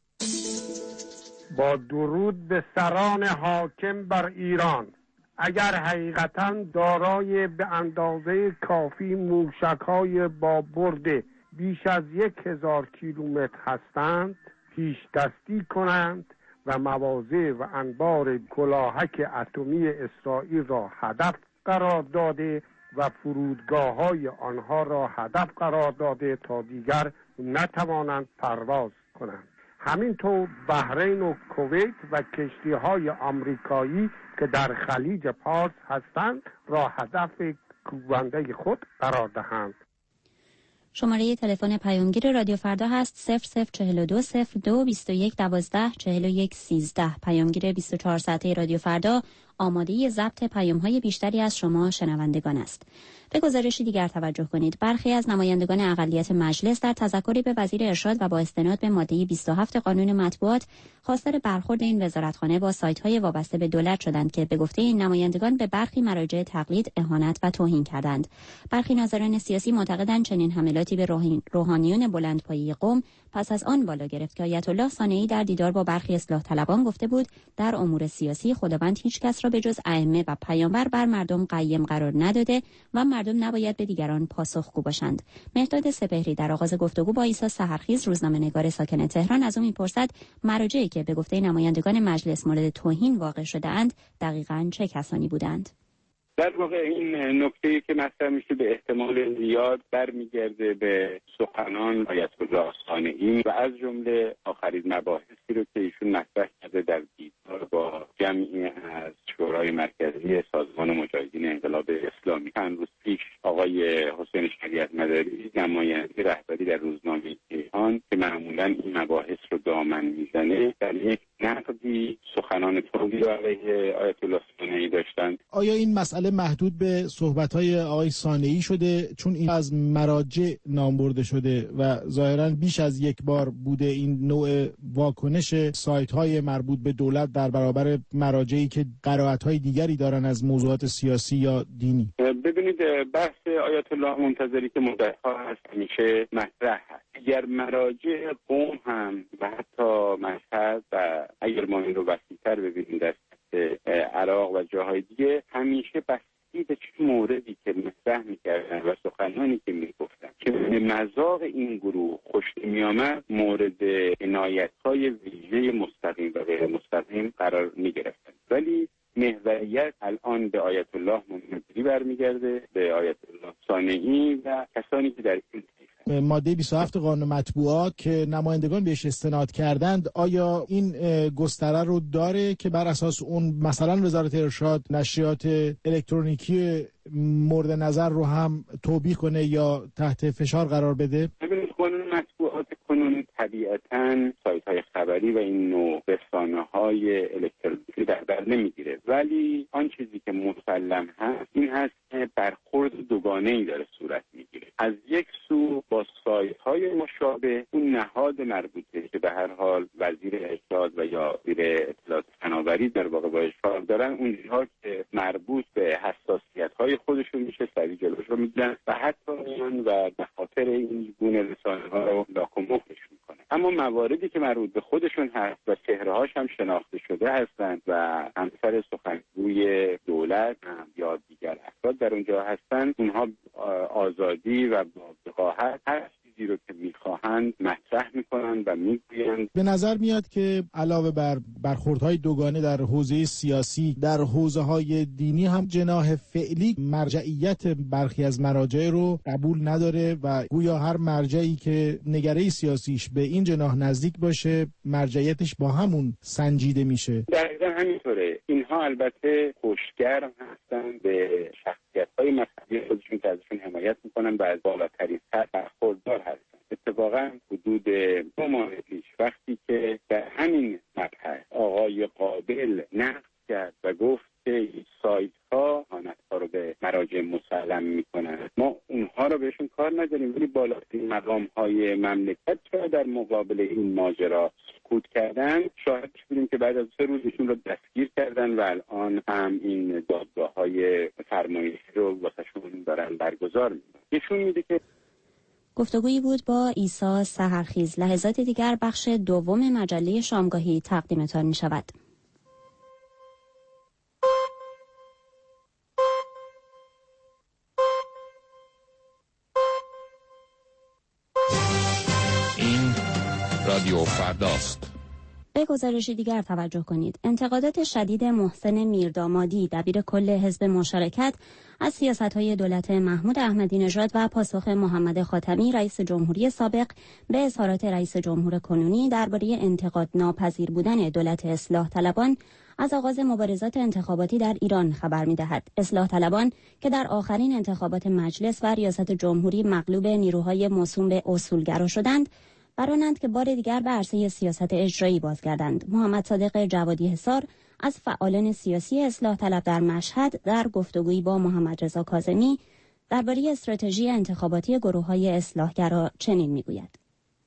با درود به سران حاکم بر ایران، اگر حقیقتاً دارای به اندازه کافی موشک‌های با برد بیش از 1000 کیلومتر هستند، پیش دستی کنند و مواضع و انبار کلاهک اتمی اسرائیل را هدف قرار داده و فرودگاه‌های آنها را هدف قرار داده تا دیگر نتوانند پرواز کنند. همینطور بحرین و کویت و کشتی‌های آمریکایی که در خلیج پارس هستند را هدف کوبنده خود قرار دهند. شماره تلفن پیامگیر رادیو فردا هست 0042 02 21 12 41 13. پیامگیر 24 ساعته رادیو فردا آماده ضبط پیام‌های بیشتری از شما شنوندگان است. به گزارشی دیگر توجه کنید. برخی از نمایندگان اقلیت مجلس در تذکری به وزیر ارشاد و با استناد به ماده 27 قانون مطبوعات خواستار برخورد این وزارتخانه با سایت‌های وابسته به دولت شدند که به گفته این نمایندگان به برخی مراجع تقلید، اهانت و توهین کردند. برخی ناظران سیاسی معتقدند چنین حملاتی به روحانیون بلندپایه قوم پس از آن بالا گرفت که آیت الله صانعی در دیدار با برخی اصلاح طلبان گفته بود در امور سیاسی خداوند هیچ کس را به جز ائمه و پیامبر بر مردم قیم قرار نداده و مردم نباید به دیگران پاسخگو باشند. مهرداد سپهری در آغاز گفتگو با عیسی سحرخیز، روزنامه‌نگار ساکن تهران، از او می‌پرسد مراجعی که به گفته نمایندگان مجلس مورد توهین واقع شده‌اند دقیقاً چه کسانی بودند؟ در واقع این نکته‌ای که مطرح میشه به احتمال زیاد برمیگرده به سخنان آیت الله صانعی و از جمله آخرین مباحثی رو که ایشون مطرح کرده در دیدار با جمعی از شورای مرکزی سازمان مجاهدین انقلاب اسلامی. چند روز پیش آقای حسین شریعت مداری، نماینده رهبری در روزنامه کیهان که معمولاً این مباحث رو دامن میزنه، در یک نقدی سخنان تندی رو علیه آیت الله صانعی داشتند. آیا این مسئله محدود به صحبت‌های آقای صانعی شده؟ چون این از مراجع نام برده شده و ظاهراً بیش از یک بار بوده این نوع واکنش سایت‌های مربوط به دولت در برابر مراجعی که قرائت‌های دیگری دارن از موضوعات سیاسی یا دینی. ببینید، بحث آیت الله منتظری که مدت‌ها هست همیشه مطرح هست. اگر مراجع قوم هم و حتی مذهب و اگر ما این رو وسیع‌تر ببینیم در عراق و جاهای دیگه، همیشه بستی به چه موردی که مطرح می‌کردن و سخنانی که می‌گفتن که به مذاق این گروه خوش نمی‌آمد مورد عنایت‌های ویژه مستقیم و غیر مستقیم قرار می‌گرفتن. ولی محوریت الان به آیت الله منتظری برمیگرده، به آیت الله صانعی و کسانی که در این ماده 27 قانون مطبوعات که نمایندگان بهش استناد کردند، آیا این گستره رو داره که بر اساس اون مثلا وزارت ارشاد نشریات الکترونیکی مورد نظر رو هم توبیخ کنه یا تحت فشار قرار بده؟ ببینید، قانون مطبوعات کنون طبیعتاً سایت‌های خبری و این نوع رسانه‌های الکترونیکی در بر نمیگیره، ولی آن چیزی که مسلم هست این هست که برخورد دوگانه‌ای داره صورت میگیره. از یک سو با سایت‌های مشابه اون نهاد مربوطه که به هر حال وزیر ارشاد و یا وزیر اطلاعات فناوری در واقع با اشغال دارن، اونجاها که مربوط به حساسیت‌های خودشون میشه سریع جلوش رو میگیرن و حتی میان و به خاطر این گونه رسانه‌ها رو لاک و مفلش میکنن. اما مواردی که مربوط به خودشون هست و چهره‌هاش هم شناخته شده هستند و همسر سخنگوی دولت یا دیگر افراد در اونجا هستند، اونها آزادی و با وقاحت هر چیزی رو که میخواهند مطرح میکنند و میگویند. به نظر میاد که علاوه بر برخوردهای دوگانه در حوزه سیاسی، در حوزه‌های دینی هم جناح فعلی مرجعیت برخی از مراجع رو قبول نداره و گویا هر مرجعی که نگره سیاسیش به این جناح نزدیک باشه مرجعیتش با همون سنجیده میشه. دقیقاً همینطوره. اینها البته خوشگرم هستن به شخصیت‌های مذهبی خودشون که ازشون حمایت میکنن و از بالاترین سطح برخوردار هستن. اتفاقاً حدود 2 ماه پیش وقتی که در همین مبحث آقای قابل نقد کرد و گفت که سایت‌ها آنها رو به مراجع مسلم میکنن، ما اونها رو را بهشون کار نداریم، ولی بالاترین مقام‌های مملکت چرا در مقابل این ماجرا سکوت کردن؟ شاهدش بودیم که بعد از 3 روز ایشون رو دستگیر کردن و الان هم این دادگاه‌های فرمایشی رو واسهشون دارن برگزار می‌کنن. نشون میده که گفتگویی بود با عیسی سحرخیز. لحظات دیگر بخش دوم مجله شامگاهی تقدیمتان می‌شود. رادیو فرداست. به گزارشی دیگر توجه کنید. انتقادات شدید محسن میردامادی دبیر کل حزب مشارکت از سیاست‌های دولت محمود احمدی نژاد و پاسخ محمد خاتمی رئیس جمهوری سابق به اظهارات رئیس جمهور کنونی درباره انتقاد ناپذیر بودن دولت اصلاح طلبان از آغاز مبارزات انتخاباتی در ایران خبر می‌دهد. اصلاح طلبان که در آخرین انتخابات مجلس و ریاست جمهوری مغلوب نیروهای موسوم به اصولگرا شدند، برانند که بار دیگر به عرصه سیاست اجرایی بازگردند. محمد صادق جوادی حصار از فعالان سیاسی اصلاح طلب در مشهد در گفتگویی با محمد رضا کاظمی درباره استراتژی انتخاباتی گروه‌های اصلاحگرا چنین میگوید: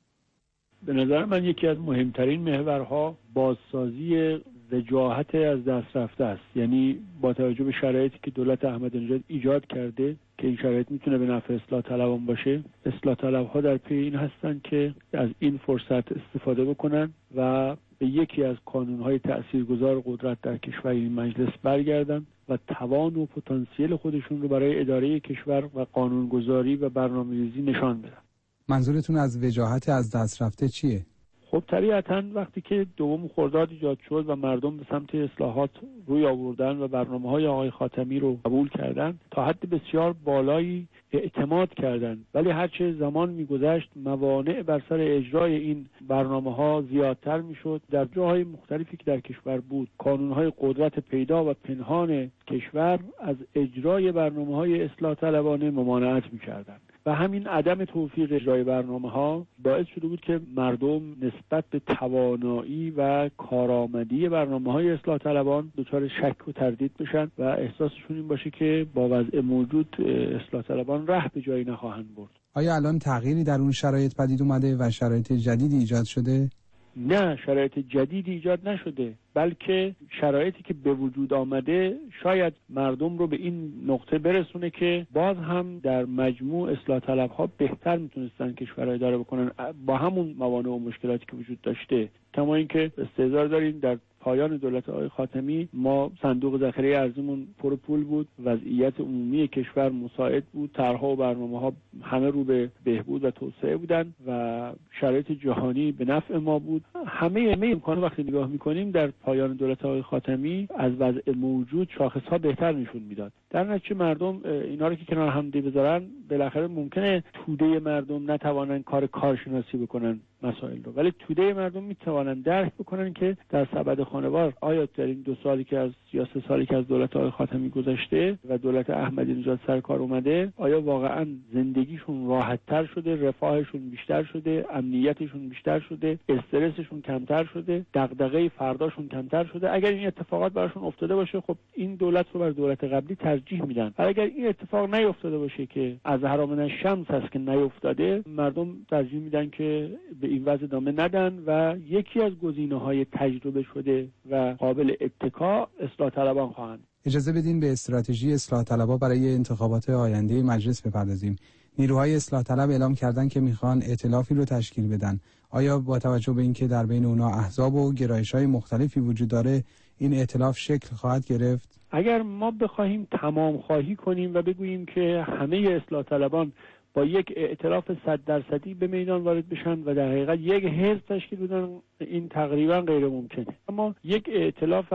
به نظر من یکی از مهمترین محورها بازسازی وجاهت از دست رفته است. یعنی با توجه به شرایطی که دولت احمدی نژاد ایجاد کرده که این شرایط میتونه به نفع اصلاح طلبان باشه، اصلاح طلب‌ها در پی این هستن که از این فرصت استفاده بکنن و به یکی از کانون‌های تأثیرگذار قدرت در کشور این مجلس برگردن و توان و پتانسیل خودشون رو برای اداره کشور و قانونگذاری و برنامه‌ریزی نشان بدن. منظورتون از وجاهت از دست رفته چیه؟ خب طبیعتاً وقتی که 2 خرداد ایجاد شد و مردم به سمت اصلاحات روی آوردن و برنامه‌های آقای خاتمی رو قبول کردن، تا حد بسیار بالایی اعتماد کردند، ولی هرچه زمان می‌گذشت موانع بر سر اجرای این برنامه‌ها زیادتر می‌شد. در جاهای مختلفی که در کشور بود، کانون‌های قدرت پیدا و پنهان کشور از اجرای برنامه‌های اصلاح طلبانه ممانعت می‌کردند و همین عدم توفیق اجرای برنامه‌ها باعث شده بود که مردم نسبت به توانایی و کارآمدی برنامه‌های اصلاح طلبان دچار شک و تردید بشن و احساسشون این باشه که با وضع موجود اصلاح طلبان ره به جایی نخواهند برد. آیا الان تغییری در اون شرایط پدید اومده و شرایط جدیدی ایجاد شده؟ نه، شرایط جدیدی ایجاد نشده، بلکه شرایطی که به وجود آمده شاید مردم رو به این نقطه برسونه که باز هم در مجموع اصلاح طلب‌ها بهتر میتونستن کشور رو اداره بکنن با همون موانع و مشکلاتی که وجود داشته. کما اینکه استحضار داریم در پایان دولت آقای خاتمی ما صندوق ذخیره ارزیمون پر پول بود، وضعیت عمومی کشور مساعد بود، طرح‌ها و برنامه‌ها همه رو به بهبود و توسعه بودن و شرایط جهانی به نفع ما بود. همه امکانات وقتی نگاه می‌کنیم در پایان دولت آقای خاتمی از وضع موجود شاخص‌ها بهتر نشون میداد. در نتیجه مردم اینا رو که کنار هم بذارن بالاخره ممکنه توده مردم نتوانن کارشناسی بکنن مسائل رو، ولی توده مردم میتوانن درک بکنن که در سبد خانوار آیا در این 2 سالی که از 3 سالی که از دولت آقای خاتمی گذشته و دولت احمدی نژاد سر کار اومده، آیا واقعا زندگیشون راحت‌تر شده، رفاهشون بیشتر شده، امنیتشون بیشتر شده، استرسشون کمتر شده، دغدغه فرداشون کمتر شده. اگر این اتفاقات براشون افتاده باشه خب این دولت رو بر دولت قبلی ترجیح میدن. اگر این اتفاق نیفتاده باشه که از حرام الشمس هست که نیفتاده، مردم ترجیح میدن که به این وضع ادامه ندن و یکی از گزینه‌های تجربه شده و قابل اتکا اصلاح طلبان خواهند. اجازه بدین به استراتژی اصلاح طلبها برای انتخابات آینده مجلس بپردازیم. نیروهای اصلاح طلب اعلام کردن که میخوان ائتلافی رو تشکیل بدن. آیا با توجه به اینکه در بین اونها احزاب و گرایش‌های مختلفی وجود داره این ائتلاف شکل خواهد گرفت؟ اگر ما بخواهیم تمام خواهی کنیم و بگوییم که همه اصلاح طلبان با یک ائتلاف 100% به میدان وارد بشن و در حقیقت یک حزب تشکیل بدن، این تقریبا غیر ممکنه. اما یک ائتلاف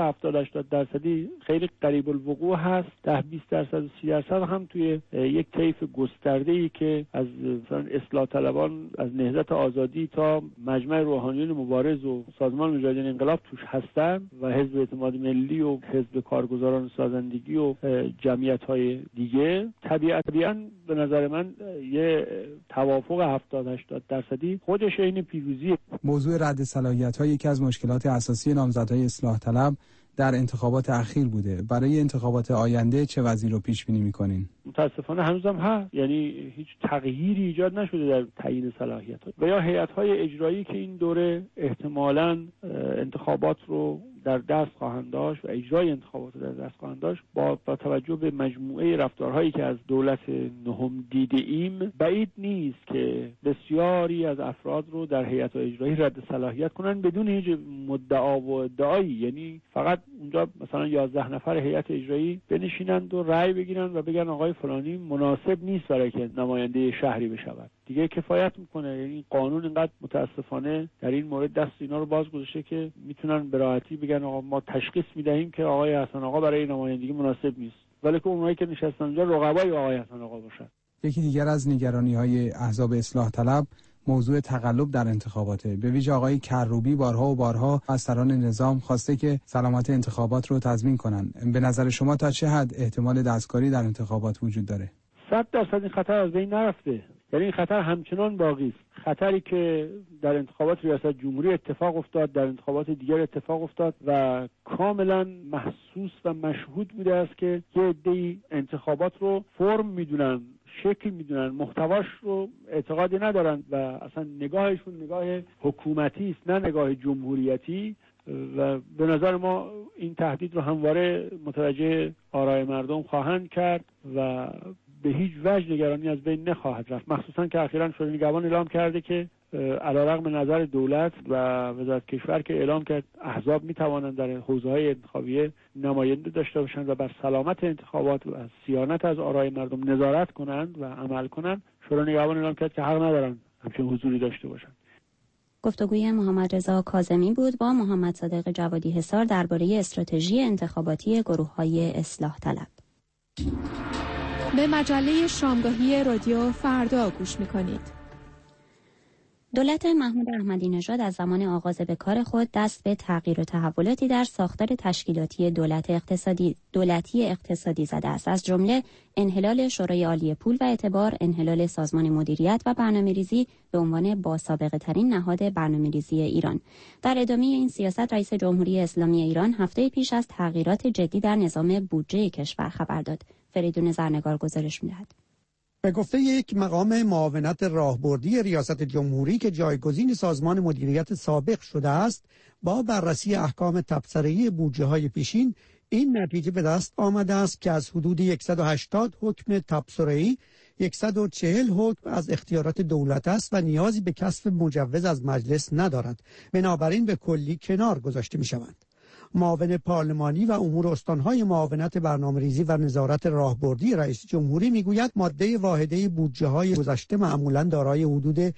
70-80% خیلی قریب الوقوع هست. 10-20% و 30% هم توی یک طیف گسترده‌ای که از مثلا اصلاح طلبان از نهضت آزادی تا مجمع روحانیون مبارز و سازمان مجاهدین انقلاب توش هستن و حزب اعتماد ملی و حزب کارگزاران سازندگی و جمعیت‌های دیگه، طبیعتاً به نظر من یه توافق 70-80% خودش عین پیروزیه. موضوع رد صلاحیت‌ها یکی از مشکلات اساسی نامزدهای اصلاح طلب در انتخابات اخیر بوده. برای انتخابات آینده چه وضعی رو پیش بینی می‌کنین؟ متاسفانه هنوزم هست، یعنی هیچ تغییری ایجاد نشده در تعیین صلاحیت‌ها و یا هیئت‌های اجرایی که این دوره احتمالاً انتخابات رو در دست خواهند داشت و اجرای انتخابات رو در دست خواهند داشت. با توجه به مجموعه رفتارهایی که از دولت نهم دیده ایم، بعید نیست که بسیاری از افراد رو در هیئت اجرایی رد صلاحیت کنن بدون هیچ مدعا و ادعایی، یعنی فقط اونجا مثلا 11 نفر هیئت اجرایی بنشینند و رأی بگیرن و بگن آقای فلانی مناسب نیست برای که نماینده شهری بشود. دیگه کفایت میکنه. یعنی قانون اینقدر متاسفانه در این مورد دست اینا رو باز گذاشته که میتونن به راحتی بگن آقا ما تشخیص میدهیم که آقای حسن آقا برای نمایندگی مناسب نیست، ولی که اونایی که نشستن اونجا رقبای آقای حسن آقا باشن. یکی دیگر از نگرانی‌های احزاب اصلاح طلب موضوع تقلب در انتخاباته. به ویژه آقای کروبی بارها و بارها از سران نظام خواسته که سلامت انتخابات رو تضمین کنن. به نظر شما تا چه حد احتمال دستکاری در انتخابات وجود داره؟ 100% این خطر از بین نرفته. یعنی این خطر همچنان باقی است. خطری که در انتخابات ریاست جمهوری اتفاق افتاد، در انتخابات دیگر اتفاق افتاد و کاملا محسوس و مشهود بوده است که یه عده‌ای انتخابات رو فرم میدونن، شکل میدونن، محتواش رو اعتقادی ندارن و اصلا نگاهشون نگاه حکومتی است نه نگاه جمهوریتی. و به نظر ما این تهدید رو همواره متوجه آرای مردم خواهند کرد و به هیچ وجه نگرانی از بین نخواهد رفت، مخصوصا که اخیراً شورای نگهبان اعلام کرده که علیرغم نظر دولت و وزارت کشور که اعلام کرد احزاب میتوانند در حوزه‌های انتخابیه نماینده داشته باشند و بر سلامت انتخابات و صیانت از آرای مردم نظارت کنند و عمل کنند، شورای نگهبان اعلام کرد که حق ندارند همچین حضوری داشته باشند. گفتگوی محمد رضا کاظمی بود با محمد صادق جوادی حصار درباره استراتژی انتخاباتی گروه‌های اصلاح طلب. به مجله شامگاهی رادیو فردا گوش می‌کنید. دولت محمود احمدی نژاد از زمان آغاز به کار خود دست به تغییر و تحولاتی در ساختار تشکیلاتی دولتی اقتصادی زده است، از جمله انحلال شورای عالی پول و اعتبار، انحلال سازمان مدیریت و برنامه‌ریزی به عنوان باسابقه ترین نهاد برنامه‌ریزی ایران. در ادامه این سیاست رئیس جمهوری اسلامی ایران هفته پیش از تغییرات جدی در نظام بودجه کشور خبر داد. فریدون زرنگار گزارش می‌دهد. به گفته یک مقام معاونت راهبردی ریاست جمهوری که جایگزین سازمان مدیریت سابق شده است، با بررسی احکام تبصره‌ای بودجه‌های پیشین این نتیجه به دست آمده است که از حدود 180 حکم تبصره‌ای 140 حکم از اختیارات دولت است و نیازی به کسب مجوز از مجلس ندارد، بنابراین به کلی کنار گذاشته می‌شوند. معاون پارلمانی و امور استانهای معاونت برنامه‌ریزی و نظارت راهبردی رئیس جمهوری میگوید ماده واحده بودجه‌های گذشته معمولاً دارای حدود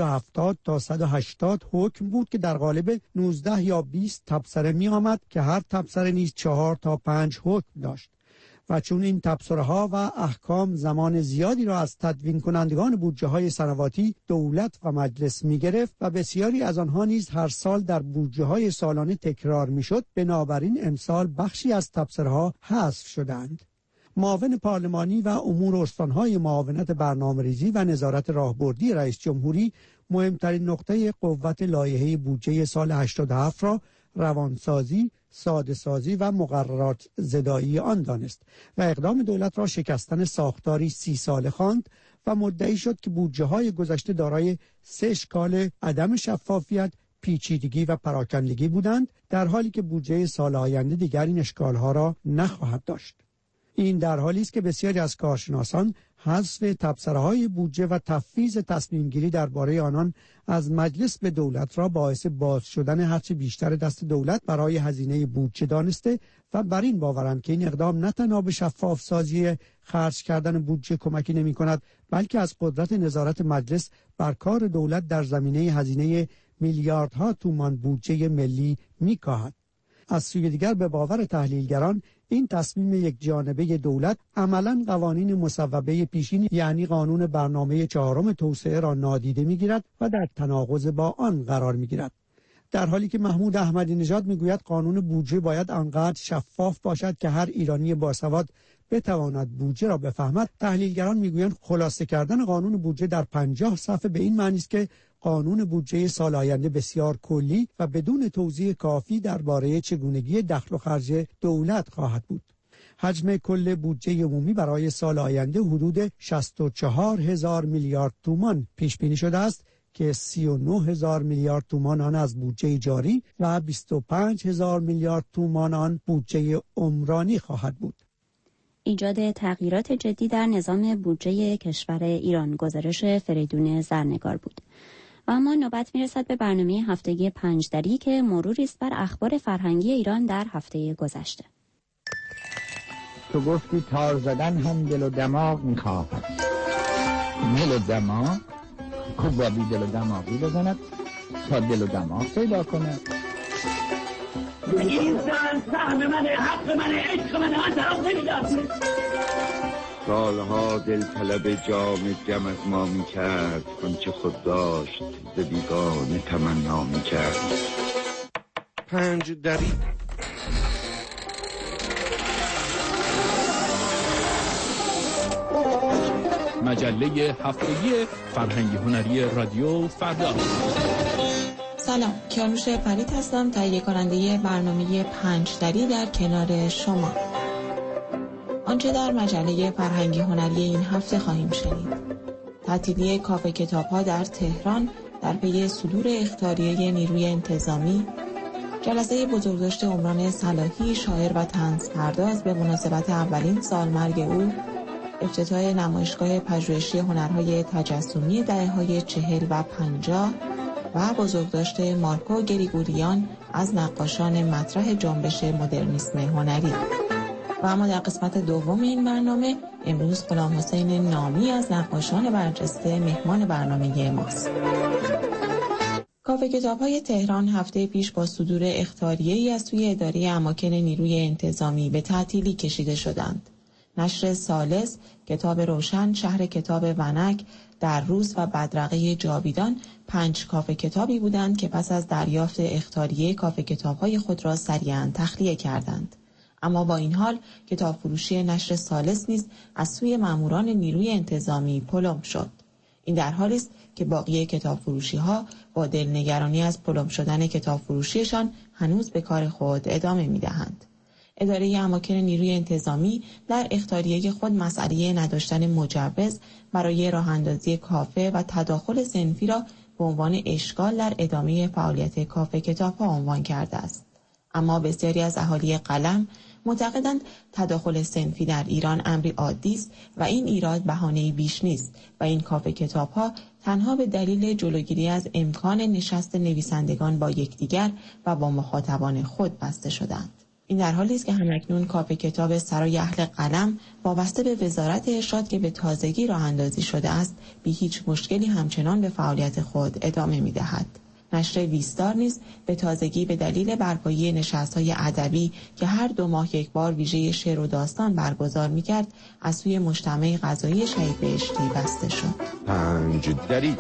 170 تا 180 حکم بود که در قالب 19 یا 20 تبصره می‌آمد که هر تبصره نیز 4 تا 5 حکم داشت. و چون این تبصره‌ها و احکام زمان زیادی را از تدوین کنندگان بودجه‌های سنواتی دولت و مجلس می‌گرفت و بسیاری از آنها نیز هر سال در بودجه‌های سالانه تکرار می‌شد، بنابراین امسال بخشی از تبصره‌ها حذف شدند. معاون پارلمانی و امور استانهای معاونت برنامه‌ریزی و نظارت راهبردی رئیس جمهوری مهمترین نقطه قوت لایحه بودجه سال 87 را روانسازی، ساده‌سازی و مقررات زدایی آن دانست و اقدام دولت را شکستن ساختاری 30 ساله خواند و مدعی شد که بودجه‌های گذشته دارای 3 اشکال عدم شفافیت، پیچیدگی و پراکندگی بودند، در حالی که بودجه سال آینده دیگر این اشکال‌ها را نخواهد داشت. این در حالی است که بسیاری از کارشناسان حذف تبصره‌های بودجه و تفویض تصمیم‌گیری درباره آنان از مجلس به دولت را باعث باز شدن هرچه بیشتر دست دولت برای هزینه بودجه دانسته و بر این باورند که این اقدام نه تنها به شفاف سازی خرج کردن بودجه کمکی نمی‌کند، بلکه از قدرت نظارت مجلس بر کار دولت در زمینه هزینه میلیاردها تومان بودجه ملی می‌کاهد. از سوی دیگر به باور تحلیلگران این تصمیم یک جانبه دولت عملاً قوانین مصوبه پیشین یعنی قانون برنامه 4 توسعه را نادیده می‌گیرد و در تناقض با آن قرار می‌گیرد. در حالی که محمود احمدی نژاد می‌گوید قانون بودجه باید آنقدر شفاف باشد که هر ایرانی باسواد بتواند بودجه را بفهمد، تحلیلگران می‌گویند خلاصه کردن قانون بودجه در 50 صفحه به این معنی است که قانون بودجه سال آینده بسیار کلی و بدون توضیح کافی درباره چگونگی دخل و خرج دولت خواهد بود. حجم کل بودجه عمومی برای سال آینده حدود 64,000 میلیارد تومان پیش بینی شده است که 39,000 میلیارد تومان آن از بودجه جاری و 25,000 میلیارد تومان آن بودجه عمرانی خواهد بود. ایجاد تغییرات جدی در نظام بودجه کشور ایران، گزارش فریدون زرنگار بود. و اما نوبت میرسد به برنامه هفتگی پنجدری که مروری است بر اخبار فرهنگی ایران در هفته گذشته. تو گفتی تار زدن هم دل و دماغ میخواهد. دل و دماغ خوب با بی دل و دماغی بزند تا دل و دماغ پیدا کند. این زن سهم منه، حق منه، عشق منه، من طرف نمیدم. سالها دل طلب جام جم از ما میکرد، آنچه خود داشت ز بیگانه تمنا میکرد. پنجدری مجله هفتگی فرهنگی هنری رادیو فردا. سلام، کیانوش فرید هستم، تهیه کننده برنامه پنجدری در کنار شما. آنچه در مجله فرهنگی هنری این هفته خواهیم شنید: تعطیلی کافه کتاب‌ها در تهران در پی صدور اخطاریه نیروی انتظامی، جلسه بزرگداشت عمران صلاحی شاعر و طنزپرداز به مناسبت اولین سالمرگ او، افتتاح نمایشگاه پژوهشی هنرهای تجسمی دهه‌های 40 و 50 و بزرگداشت مارکو گریگوریان از نقاشان مطرح جنبش مدرنیسم هنری. و اما در قسمت دوم این برنامه امروز غلام حسین نامی از نقاشان برجسته مهمان برنامه ماست. کافه کتاب‌های تهران هفته پیش با صدور اخطاریه‌ای از سوی اداره اماکن نیروی انتظامی به تعطیلی کشیده شدند. نشر ثالث، کتاب روشن، شهر کتاب ونک، در روز و بدرقه جاویدان 5 کافه کتابی بودند که پس از دریافت اخطاریه کافه کتاب‌های خود را سریعاً تخلیه کردند. اما با این حال کتاب فروشی نشر ثالث نیز از سوی ماموران نیروی انتظامی پلم شد. این در حالی است که باقی کتاب فروشی‌ها با دلنگرانی از پلم شدن کتاب فروشیشان هنوز به کار خود ادامه می‌دهند. اداره اماکن نیروی انتظامی در اخطاریه خود مسئله نداشتن مجوز برای راه‌اندازی کافه و تداخل صنفی را به عنوان اشکال در ادامه فعالیت کافه کتاب‌ها عنوان کرده است. اما بسیاری از اهالی قلم معتقدند تداخل صنفی در ایران امری عادی است و این ایراد بهانه‌ای بیش نیست و این کافه کتاب‌ها تنها به دلیل جلوگیری از امکان نشست نویسندگان با یکدیگر و با مخاطبان خود بسته شدند. این در حالی است که همکنون کافه کتاب سرای اهل قلم وابسته به وزارت ارشاد که به تازگی راه اندازی شده است، بی هیچ مشکلی همچنان به فعالیت خود ادامه می‌دهد. نشر ویستار نیز به تازگی به دلیل برپایی نشست‌های ادبی که هر 2 ماه یک بار ویژه شعر و داستان برگزار می‌کرد، از سوی مجتمع قضایی شهید بهشتی بسته شد. پنجدری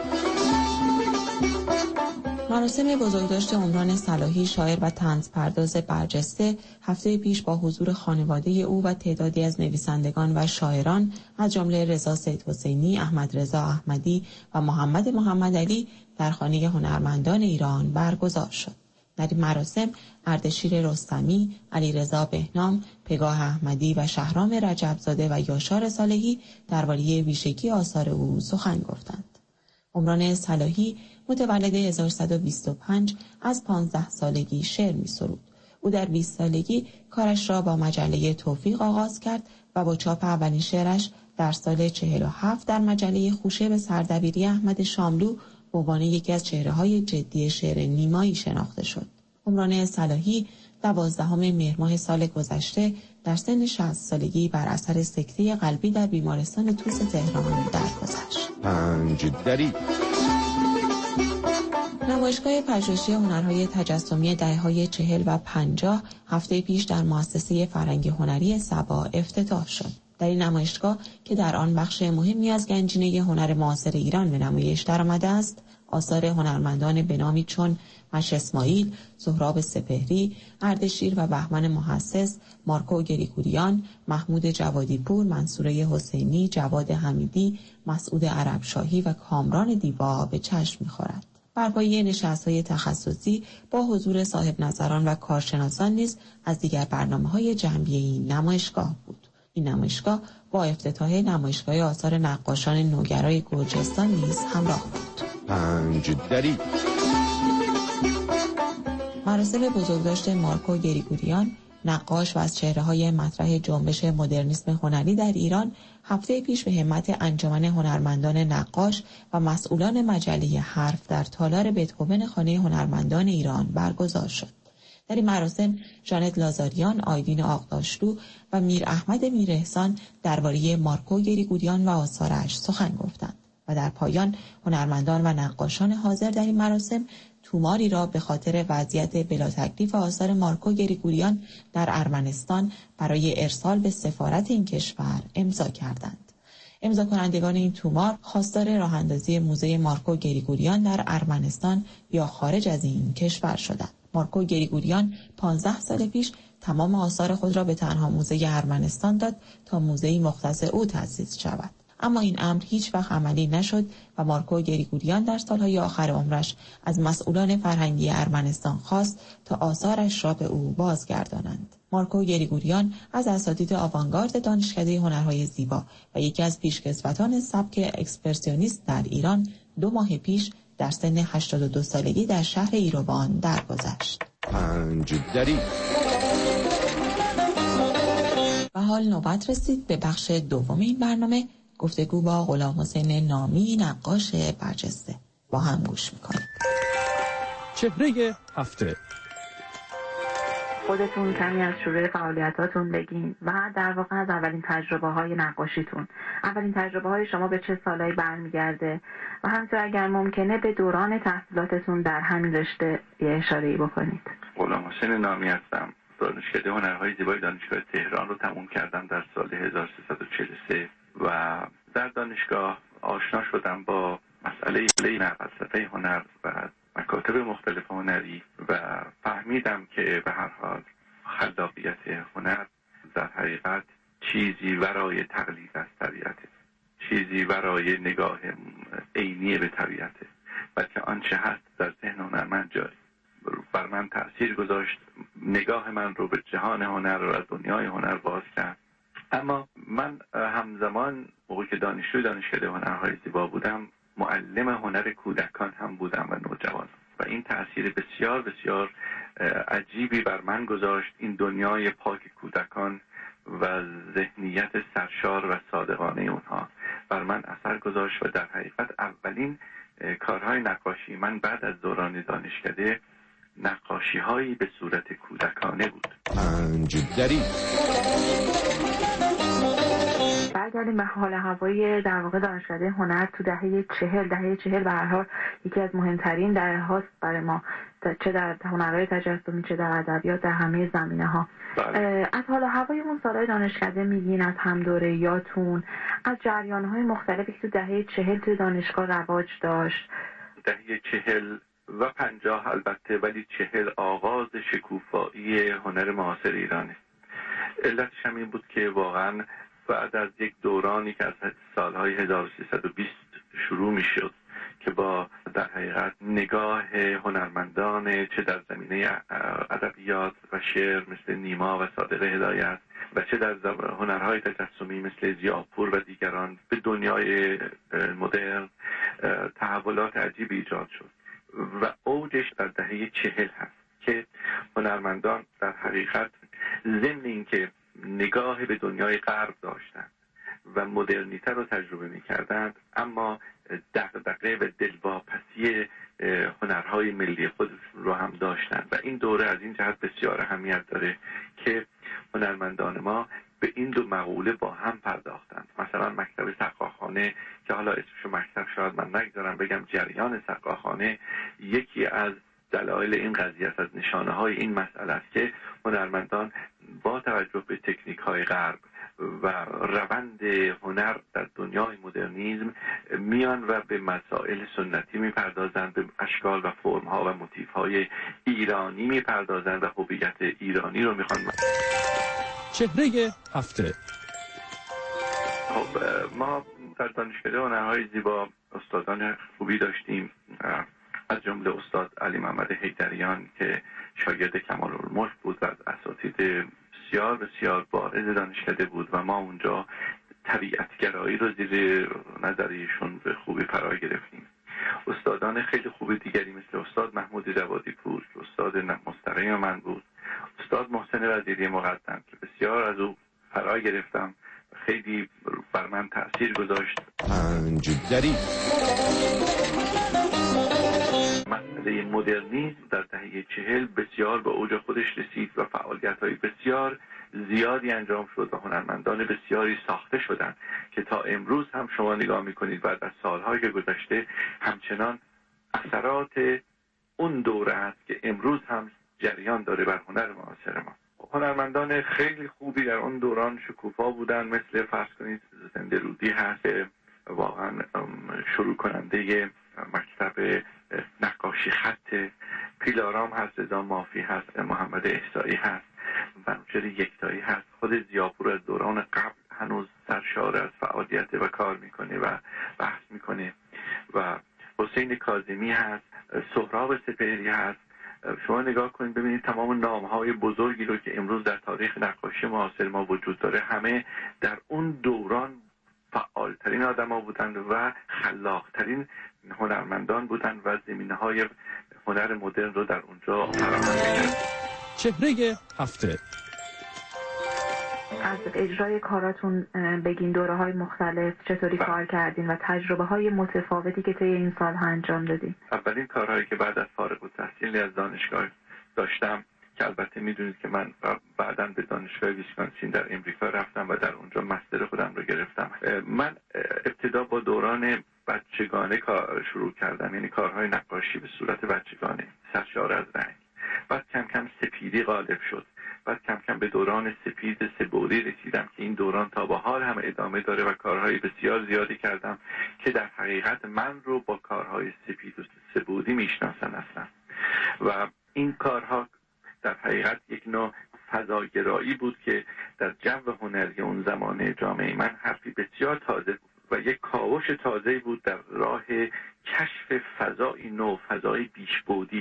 مراسم بزرگداشت عمران صلاحی شاعر و طنزپرداز برجسته هفته پیش با حضور خانواده او و تعدادی از نویسندگان و شاعران از جمله رضا سیدحسینی، احمد رضا احمدی و محمد محمدعلی در خانه هنرمندان ایران برگزار شد. در این مراسم اردشیر رستمی، علیرضا بهنام، پگاه احمدی و شهرام رجبزاده و یاشار صالحی درباره ویژگی آثار او سخن گفتند. عمران صلاحی متولد 1125 از 15 سالگی شعر می‌سرود. او در 20 سالگی کارش را با مجله توفیق آغاز کرد و با چاپ اولین شعرش در سال 47 در مجله خوشه به سردبیری احمد شاملو به عنوان یکی از چهره‌های جدی شعر نیمایی شناخته شد. عمران صلاحی 12 مهر ماه سال گذشته در سن 60 سالگی بر اثر سکته قلبی در بیمارستان توس تهران درگذشت. پنجدری نمایشگاه پژوهشی هنرهای تجسمی دهه‌های 40 و 50 هفته پیش در مؤسسه فرهنگی هنری سبا افتتاح شد. در این نمایشگاه که در آن بخش مهمی از گنجینه هنر معاصر ایران به نمایش درآمده است، آثار هنرمندان به نامی چون مش اسماعیل، سهراب سپهری، اردشیر و بهمن محسس، مارکو گریگوریان، محمود جوادی پور، منصوره حسینی، جواد حمیدی، مسعود عربشاهی و کامران دیبا به چشم می‌خورد. برپایه نشست‌های تخصصی با حضور صاحب نظران و کارشناسان نیز از دیگر برنامه‌های جنبی این نمایشگاه بود. این نمایشگاه با افتتاح نمایشگاه آثار نقاشان نوگرای گرجستان نیز همراه بود. پنج دری. مراسم بزرگداشت مارکو گریگوریان، نقاش و از چهره‌های مطرح جنبش مدرنیسم هنری در ایران، هفته پیش به همت انجمن هنرمندان نقاش و مسئولان مجله حرف در تالار بتهوون خانه هنرمندان ایران برگزار شد. در این مراسم ژانت لازاریان، آیدین آقداشلو و میر احمد میر احسان درباره مارکو گریگوریان و آثارش سخن گفتند و در پایان هنرمندان و نقاشان حاضر در این مراسم توماری را به خاطر وضعیت بلا تکلیف آثار مارکو گریگوریان در ارمنستان برای ارسال به سفارت این کشور امضا کردند. امضا کنندگان این تومار خواستار راه اندازی موزه مارکو گریگوریان در ارمنستان یا خارج از این کشور شدند. مارکو گریگوریان 15 سال پیش تمام آثار خود را به تنها موزه ارمنستان داد تا موزه‌ای مختص او تأسیس شود. اما این امر هیچ وقت عملی نشد و مارکو گریگوریان در سالهای آخر عمرش از مسئولان فرهنگی ارمنستان خواست تا آثارش را به او بازگردانند. مارکو گریگوریان از اساتید آوانگارد دانشکده هنرهای زیبا و یکی از پیشکسوتان سبک اکسپرسیونیست در ایران 2 ماه پیش در سن 82 سالگی در شهر ایروان درگذشت. پنج دری. و حال نوبت رسید به بخش دوم این برنامه، گفتگو با غلام حسین نامی، نقاش برجسته. با هم گوش میکنیم. چهره هفته. خودتون کمی از شروع فعالیتاتون بگین و در واقع از اولین تجربه‌های نقاشیتون. اولین تجربه‌های شما به چه سالایی برمیگرده و همینطور اگر ممکنه به دوران تحصیلاتتون در همین رشته یه اشاره‌ای بکنید. غلام حسین نامی هستم. دانشکده هنرهای زیبای دانشگاه تهران رو تموم کردم در سال 1343 و در دانشگاه آشنا شدم با مسئله فلسفه هنر و مکاتب مختلف هنری و فهمیدم که به هر حال خلاقیت هنر در حقیقت چیزی ورای تقلید از طبیعته، چیزی ورای نگاه عینی به طبیعته، بلکه آنچه هست در ذهن هنرمند جاری. بر من تأثیر گذاشت، نگاه من رو به جهان هنر و دنیای هنر باز کرد. اما من همزمان موقعی که دانشجوی دانشکده هنرهای زیبا بودم معلم هنر کودکان هم بودم و نوجوانان و این تأثیر بسیار بسیار عجیبی بر من گذاشت. این دنیای پاک کودکان و ذهنیت سرشار و صادقانه اونها بر من اثر گذاشت و در حقیقت اولین کارهای نقاشی من بعد از دوران دانشکده نقاشی هایی به صورت کودکانه بود. پنج دری. برگردیم به حال هوای در واقع دانشکده هنر تو دهه 40 به هر حال یکی از مهمترین دهه هاست برای ما، چه در هنرهای تجسمی چه در ادبیات، در همه زمینه ها. از حال هوای اون سالهای دانشکده میگین، از هم دوره‌یاتون، از جریان‌های مختلفی که تو دهه 40 تو دانشگاه رواج داشت. دهه 40 و 50 البته، ولی 40 آغاز شکوفایی هنر معاصر ایرانه. علتش هم این بود که واقعا بعد از یک دورانی که از سالهای 1320 شروع می شد که با در حقیقت نگاه هنرمندان چه در زمینه ادبیات و شعر مثل نیما و صادق هدایت و چه در هنرهای تجسمی مثل ضیاءپور و دیگران به دنیای مدرن تحولات عجیبی ایجاد شد و اوجش در دهه 40 هست که هنرمندان در حقیقت ضمن اینکه نگاه به دنیای غرب داشتند و مدرنیته رو تجربه می‌کردند، اما دغدغه و دلواپسی هنرهای ملی خودشون رو هم داشتند و این دوره از این جهت بسیار اهمیت داره که هنرمندان ما به این دو مقوله با هم پرداختند. مثلا مکتب سقاخانه که حالا اسمشو مکتب شاید من نگذارم بگم جریان سقاخانه، یکی از دلایل این قضیه است، از نشانه های این مسئله است که هنرمندان با توجه به تکنیک های غرب و روند هنر در دنیای مدرنیسم میان و به مسائل سنتی میپردازند، به اشکال و فرم‌ها و موتیف‌های ایرانی میپردازند و هویت ایرانی رو میخوان. چهره هفته. خب ما در دانشکده هنرهای زیبا استادان خوبی داشتیم، از جمله استاد علی محمد حیدریان که شاگرد کمال‌الملک بود و از اساتید بسیار بسیار بارز دانشکده بود و ما اونجا طبیعتگرایی رو زیر نظریشون به خوبی فرا گرفتیم. استادان خیلی خوبی دیگری مثل استاد محمود جوادی پور که استاد مستقیم من بود، استاد محسن وزیری مقدم که بسیار از او فرا گرفتم، خیلی بر من تأثیر گذاشت. پنجدری. مسئله مدرنیسم در دهه 40 بسیار به اوج خودش رسید و فعالیت‌های بسیار زیادی انجام شد و هنرمندان بسیاری ساخته شدند که تا امروز هم شما نگاه می‌کنید بعد از سال‌هایی که گذشته همچنان اثرات اون دوره است که امروز هم جریان داره بر هنر معاصر ما. هنرمندان خیلی خوبی در اون دوران شکوفا بودن، مثل فرض کنید زنده رودی هست، واقعا شروع کننده مکتب نقاشی خط، پیلارام هست، رضا مافی هست، محمد احصایی هست، منوچهر یکتایی هست، خود ضیاپور از دوران قبل هنوز سرشار از فعالیت و کار میکنه و بحث میکنه و حسین کاظمی هست، سهراب سپهری هست. شما نگاه کنید ببینید تمام نام‌های بزرگی رو که امروز در تاریخ نقاشی معاصر ما وجود داره همه در اون دوران فعالترین آدم‌ها بودند و خلاقترین هنرمندان بودند و زمینه‌های هنر مدرن رو در اونجا فراهم می‌کردند. چهره هفته. از اجرای کاراتون بگین، دوره‌های مختلف چطوری کار کردین و تجربه‌های متفاوتی که طی این سال‌ها انجام دادین. اولین کارهایی که بعد از فارغ التحصیل از دانشگاه داشتم که البته میدونید که من بعداً به دانشگاه ویسکانسین در امریکا رفتم و در اونجا مستر خودم رو گرفتم. من ابتدا با دوران بچگانه کار شروع کردم، یعنی کارهای نقاشی به صورت بچگانه سرشار از رنگ. بعد کم کم سپیدی غالب شد، بعد کم کم به دوران سپید سه‌بعدی رسیدم که این دوران تا به حال هم ادامه داره و کارهای بسیار زیادی کردم که در حقیقت من رو با کارهای سپید و سه‌بعدی میشناسن اصلا. و این کارها در حقیقت یک نوع فضاگرایی بود که در جو هنری اون زمانه جامعه من حرفی بسیار تازه بود و یک کاوش تازه بود در راه کشف فضایی نو، فضای بیش‌بعدی،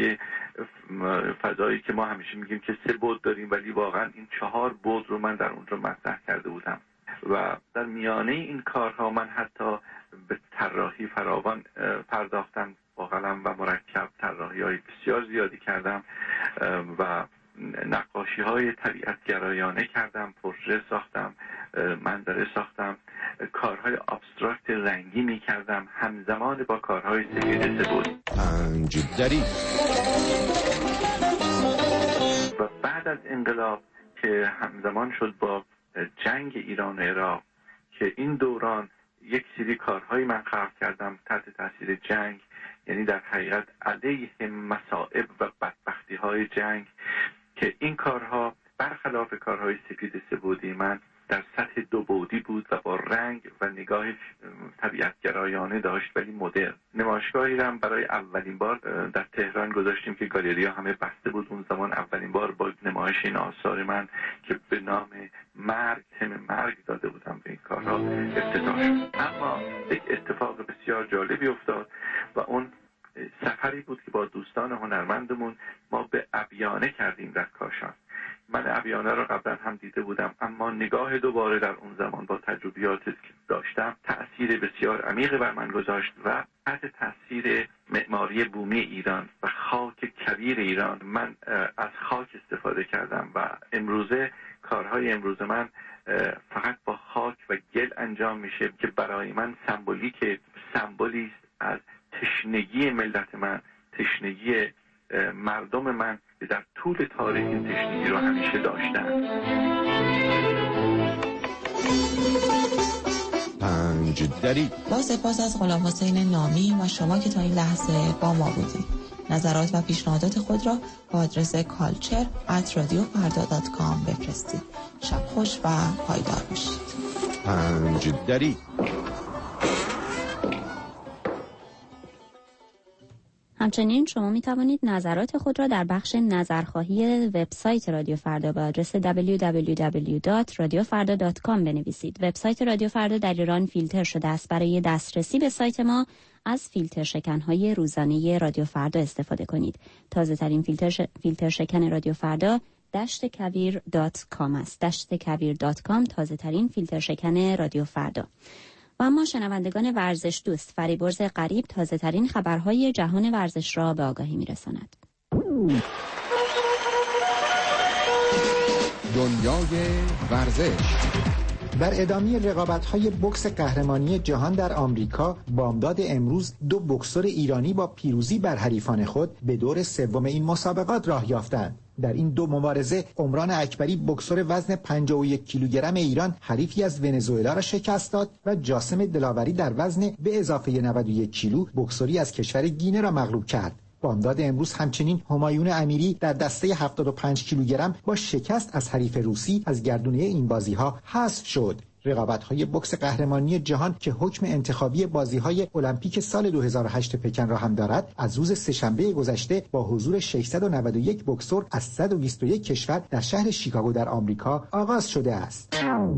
فضایی که ما همیشه میگیم که 3 بعد داریم ولی واقعا این 4 بعد رو من در اونجا مطرح کرده بودم و در میانه این کارها من حتی به طراحی فراوان پرداختم، با قلم و مرکب طراحی‌های بسیار زیادی کردم و نقاشی‌های طبیعت‌گرایانه کردم، پورتره ساختم، منظره ساختم، کارهای ابسترکت رنگی می‌کردم همزمان با کارهای سفید سه‌بعدی. پنجدری. و بعد از انقلاب که همزمان شد با جنگ ایران و عراق که این دوران یک سری کارهای من خلق کردم تحت تاثیر جنگ، یعنی در حقیقت علیه مصائب و بدبختی‌های جنگ، که این کارها برخلاف کارهای سفید سه‌بعدی من در سطح 2 بعدی بود و با رنگ و نگاه طبیعت‌گرایانه داشت ولی مدرن. نمایشگاهی هم برای اولین بار در تهران گذاشتیم که گالری‌ها همه بسته بود. اون زمان اولین بار با نمایش این آثار من که به نام مرگ، تم مرگ داده بودم به این کارها افتتاح شد. اما یک اتفاق بسیار جالبی افتاد و اون سفری بود که با دوستان هنرمندمون ما به ابیانه کردیم در کاشان. من ابیانه رو قبلا هم دیده بودم اما نگاه دوباره در اون زمان با تجربیاتی که داشتم تأثیر بسیار عمیقی بر من گذاشت و تحت تأثیر معماری بومی ایران و خاک کویر ایران من از خاک استفاده کردم و امروزه کارهای امروز من فقط با خاک و گل انجام میشه که برای من سمبولی است از تشنگی ملت من، تشنگی مردم من که در طول تاریخ این تشنگی رو همیشه داشتن. پنجدری. با سپاس از غلام حسین نامی و شما که تا این لحظه با ما بودید. نظرات و پیشنهادات خود را با آدرس culture@radiofarda.com بفرستید. شب خوش و پایدار باشید. پنج دری. همچنین شما می توانید نظرات خود را در بخش نظرخواهی وبسایت رادیو فردا به آدرس www.radiofarda.com بنویسید. وبسایت رادیو فردا در ایران فیلتر شده است. برای دسترسی به سایت ما از فیلتر شکن‌های روزانه رادیو فردا استفاده کنید. تازه‌ترین فیلتر شکن رادیو فردا dashtkovir.com است. dashtkovir.com تازه‌ترین فیلتر شکن رادیو فردا. و اما شنوندگان ورزش دوست، فریبرز غریب تازه‌ترین خبرهای جهان ورزش را به آگاهی می‌رساند. دنیای ورزش. در ادامه رقابت‌های بوکس قهرمانی جهان در آمریکا، بامداد امروز دو بوکسور ایرانی با پیروزی بر حریفان خود به دور سوم این مسابقات راه یافتند. در این دو مبارزه عمران اکبری بوکسور وزن 51 کیلوگرم ایران حریفی از ونزوئلا را شکست داد و جاسم دلاوری در وزن به اضافه 91 کیلو بوکسوری از کشور گینه را مغلوب کرد. بامداد امروز همچنین همایون امیری در دسته 75 کیلوگرم با شکست از حریف روسی از گردونه این بازی‌ها حذف شد. رقابت‌های بوکس قهرمانی جهان که حکم انتخابی بازی‌های المپیک سال 2008 پکن را هم دارد، از روز سه‌شنبه گذشته با حضور 691 بوکسور از 121 کشور در شهر شیکاگو در آمریکا آغاز شده است.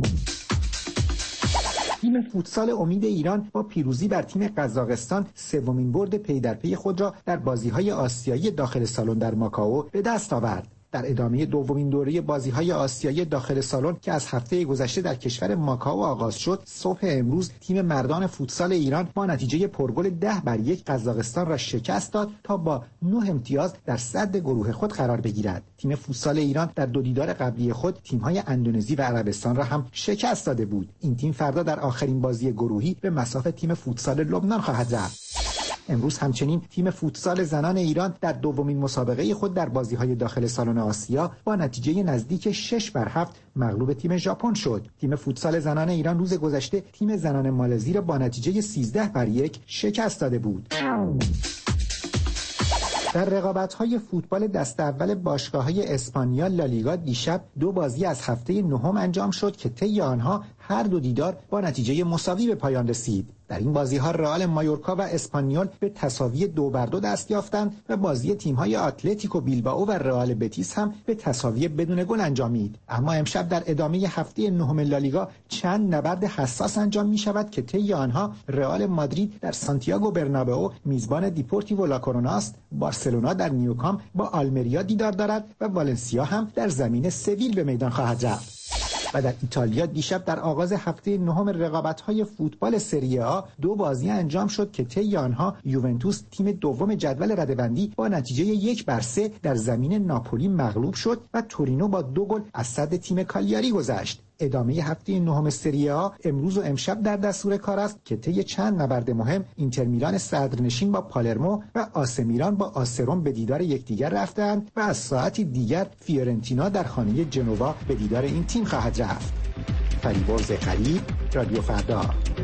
تیم فوتسال امید ایران با پیروزی بر تیم قزاقستان سومین برد پی در پی خود را در بازی‌های آسیایی داخل سالن در ماکائو به دست آورد. در ادامه دومین دوره بازی‌های آسیایی داخل سالن که از هفته گذشته در کشور ماکائو آغاز شد، صبح امروز تیم مردان فوتسال ایران با نتیجه پرگل 10-1 قزاقستان را شکست داد تا با 9 امتیاز در صدر گروه خود قرار بگیرد. تیم فوتسال ایران در دو دیدار قبلی خود تیم‌های اندونزی و عربستان را هم شکست داده بود. این تیم فردا در آخرین بازی گروهی به مصاف تیم فوتسال لبنان خواهد رفت. امروز همچنین تیم فوتسال زنان ایران در دومین مسابقه خود در بازی‌های داخل سالن آسیا با نتیجه نزدیک 6-7 مغلوب تیم ژاپن شد. تیم فوتسال زنان ایران روز گذشته تیم زنان مالزی را با نتیجه 13-1 شکست داده بود. در رقابت‌های فوتبال دست اول باشگاه‌های اسپانیا لالیگا دیشب دو بازی از هفته نهم انجام شد که طی آنها هر دو دیدار با نتیجه مساوی به پایان رسید. در این بازی‌ها رئال مایورکا و اسپانیول به تساوی 2-2 دست یافتند و بازی تیم‌های اتلتیکو بیلبائو و رئال بتیس هم به تساوی بدون گل انجامید. اما امشب در ادامه هفته نهم لالیگا چند نبرد حساس انجام می‌شود که طی آنها رئال مادرید در سانتیاگو برنابئو میزبان دیپورتیو لا کوروناست، بارسلونا در نیوکامپ با آلمریا دیدار دارد و والنسیا هم در زمین سویل به میدان خواهد رفت. و در ایتالیا دیشب در آغاز هفته نهم رقابت‌های فوتبال سری آ دو بازی انجام شد که طی آنها یوونتوس تیم دوم جدول رده‌بندی با نتیجه 1-3 در زمین ناپولی مغلوب شد و تورینو با 2 گل از صد تیم کالیاری گذشت. ادامه هفته نهم سری آ امروز و امشب در دستور کار است که طی چند نبرد مهم اینتر میلان صدرنشین با پالرمو و آسه میلان با آسه روم به دیدار یکدیگر رفتند و از ساعتی دیگر فیورنتینا در خانه جنوا به دیدار این تیم خواهد رفت. فریبرز غریب، رادیو فردا.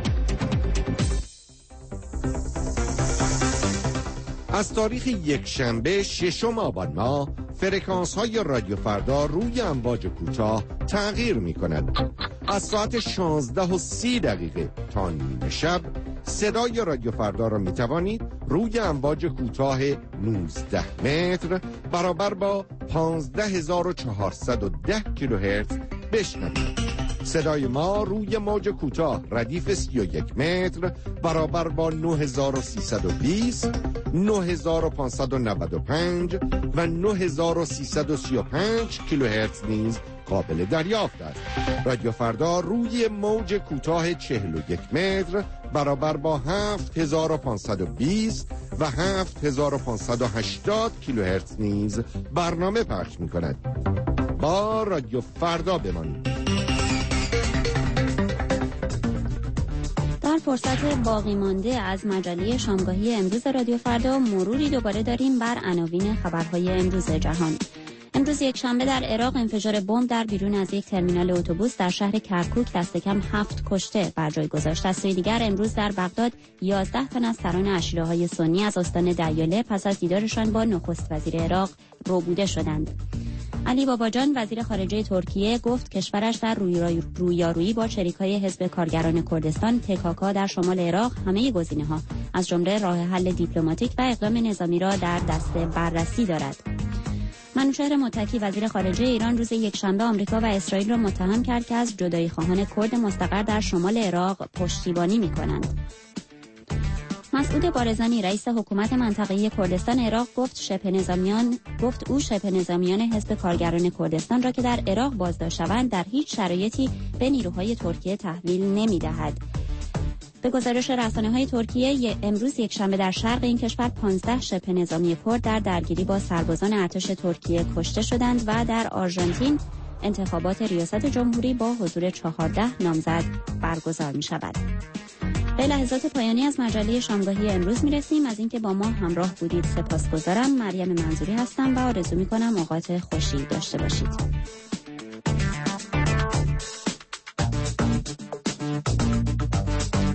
از تاریخ یکشنبه 6 آبان ماه فرکانس های رادیو فردا روی امواج کوتاه تغییر می کند. از ساعت 16:30 تا نیم شب صدای رادیو فردا را می توانید روی امواج کوتاه 19 متر برابر با 15410 کیلوهرتز بشنوید. صدای ما روی موج کوتاه ردیف 31 متر برابر با 9320 9595 و 9335 کیلوهرتز نیز قابل دریافت است. رادیو فردا روی موج کوتاه 41 متر برابر با 7520 و 7580 کیلوهرتز نیز برنامه پخش می کند. با رادیو فردا بمانید. در فرصت باقی مانده از مجله شامگاهی امروز رادیو فردا مروری دوباره داریم بر عناوین خبرهای امروز جهان. امروز یکشنبه در عراق انفجار بمب در بیرون از یک ترمینال اتوبوس در شهر کرکوک دست کم 7 کشته بر جای گذاشت. از سوی دیگر امروز در بغداد 11 تن از سران عشیره‌های سنی از استان دیاله پس از دیدارشان با نخست وزیر عراق ربوده شدند. علی باباجان وزیر خارجه ترکیه گفت کشورش در رویارویی با شریکای حزب کارگران کردستان PKK در شمال عراق همه گزینه‌ها از جمله راه حل دیپلماتیک و اقدام نظامی را در دست بررسی دارد. منوچهر متکی وزیر خارجه ایران روز یکشنبه آمریکا و اسرائیل را متهم کرد که از جدایی خواهان کرد مستقر در شمال عراق پشتیبانی می‌کنند. مسعود بارزانی رئیس حکومت منطقه‌ای کردستان عراق گفت او شبه نظامیان حزب کارگران کردستان را که در عراق بازداشت شوند در هیچ شرایطی به نیروهای ترکیه تحویل نمی‌دهد. به گزارش رسانه‌های ترکیه امروز یکشنبه در شرق این کشور 15 شبه نظامی کرد در درگیری با سربازان ارتش ترکیه کشته شدند و در آرژانتین انتخابات ریاست جمهوری با حضور 14 نامزد برگزار می‌شود. به لحظات پایانی از مجله شامگاهی امروز می‌رسیم. از اینکه با ما همراه بودید سپاسگزارم. مریم منظوری هستم و آرزو می‌کنم اوقات خوشی داشته باشید.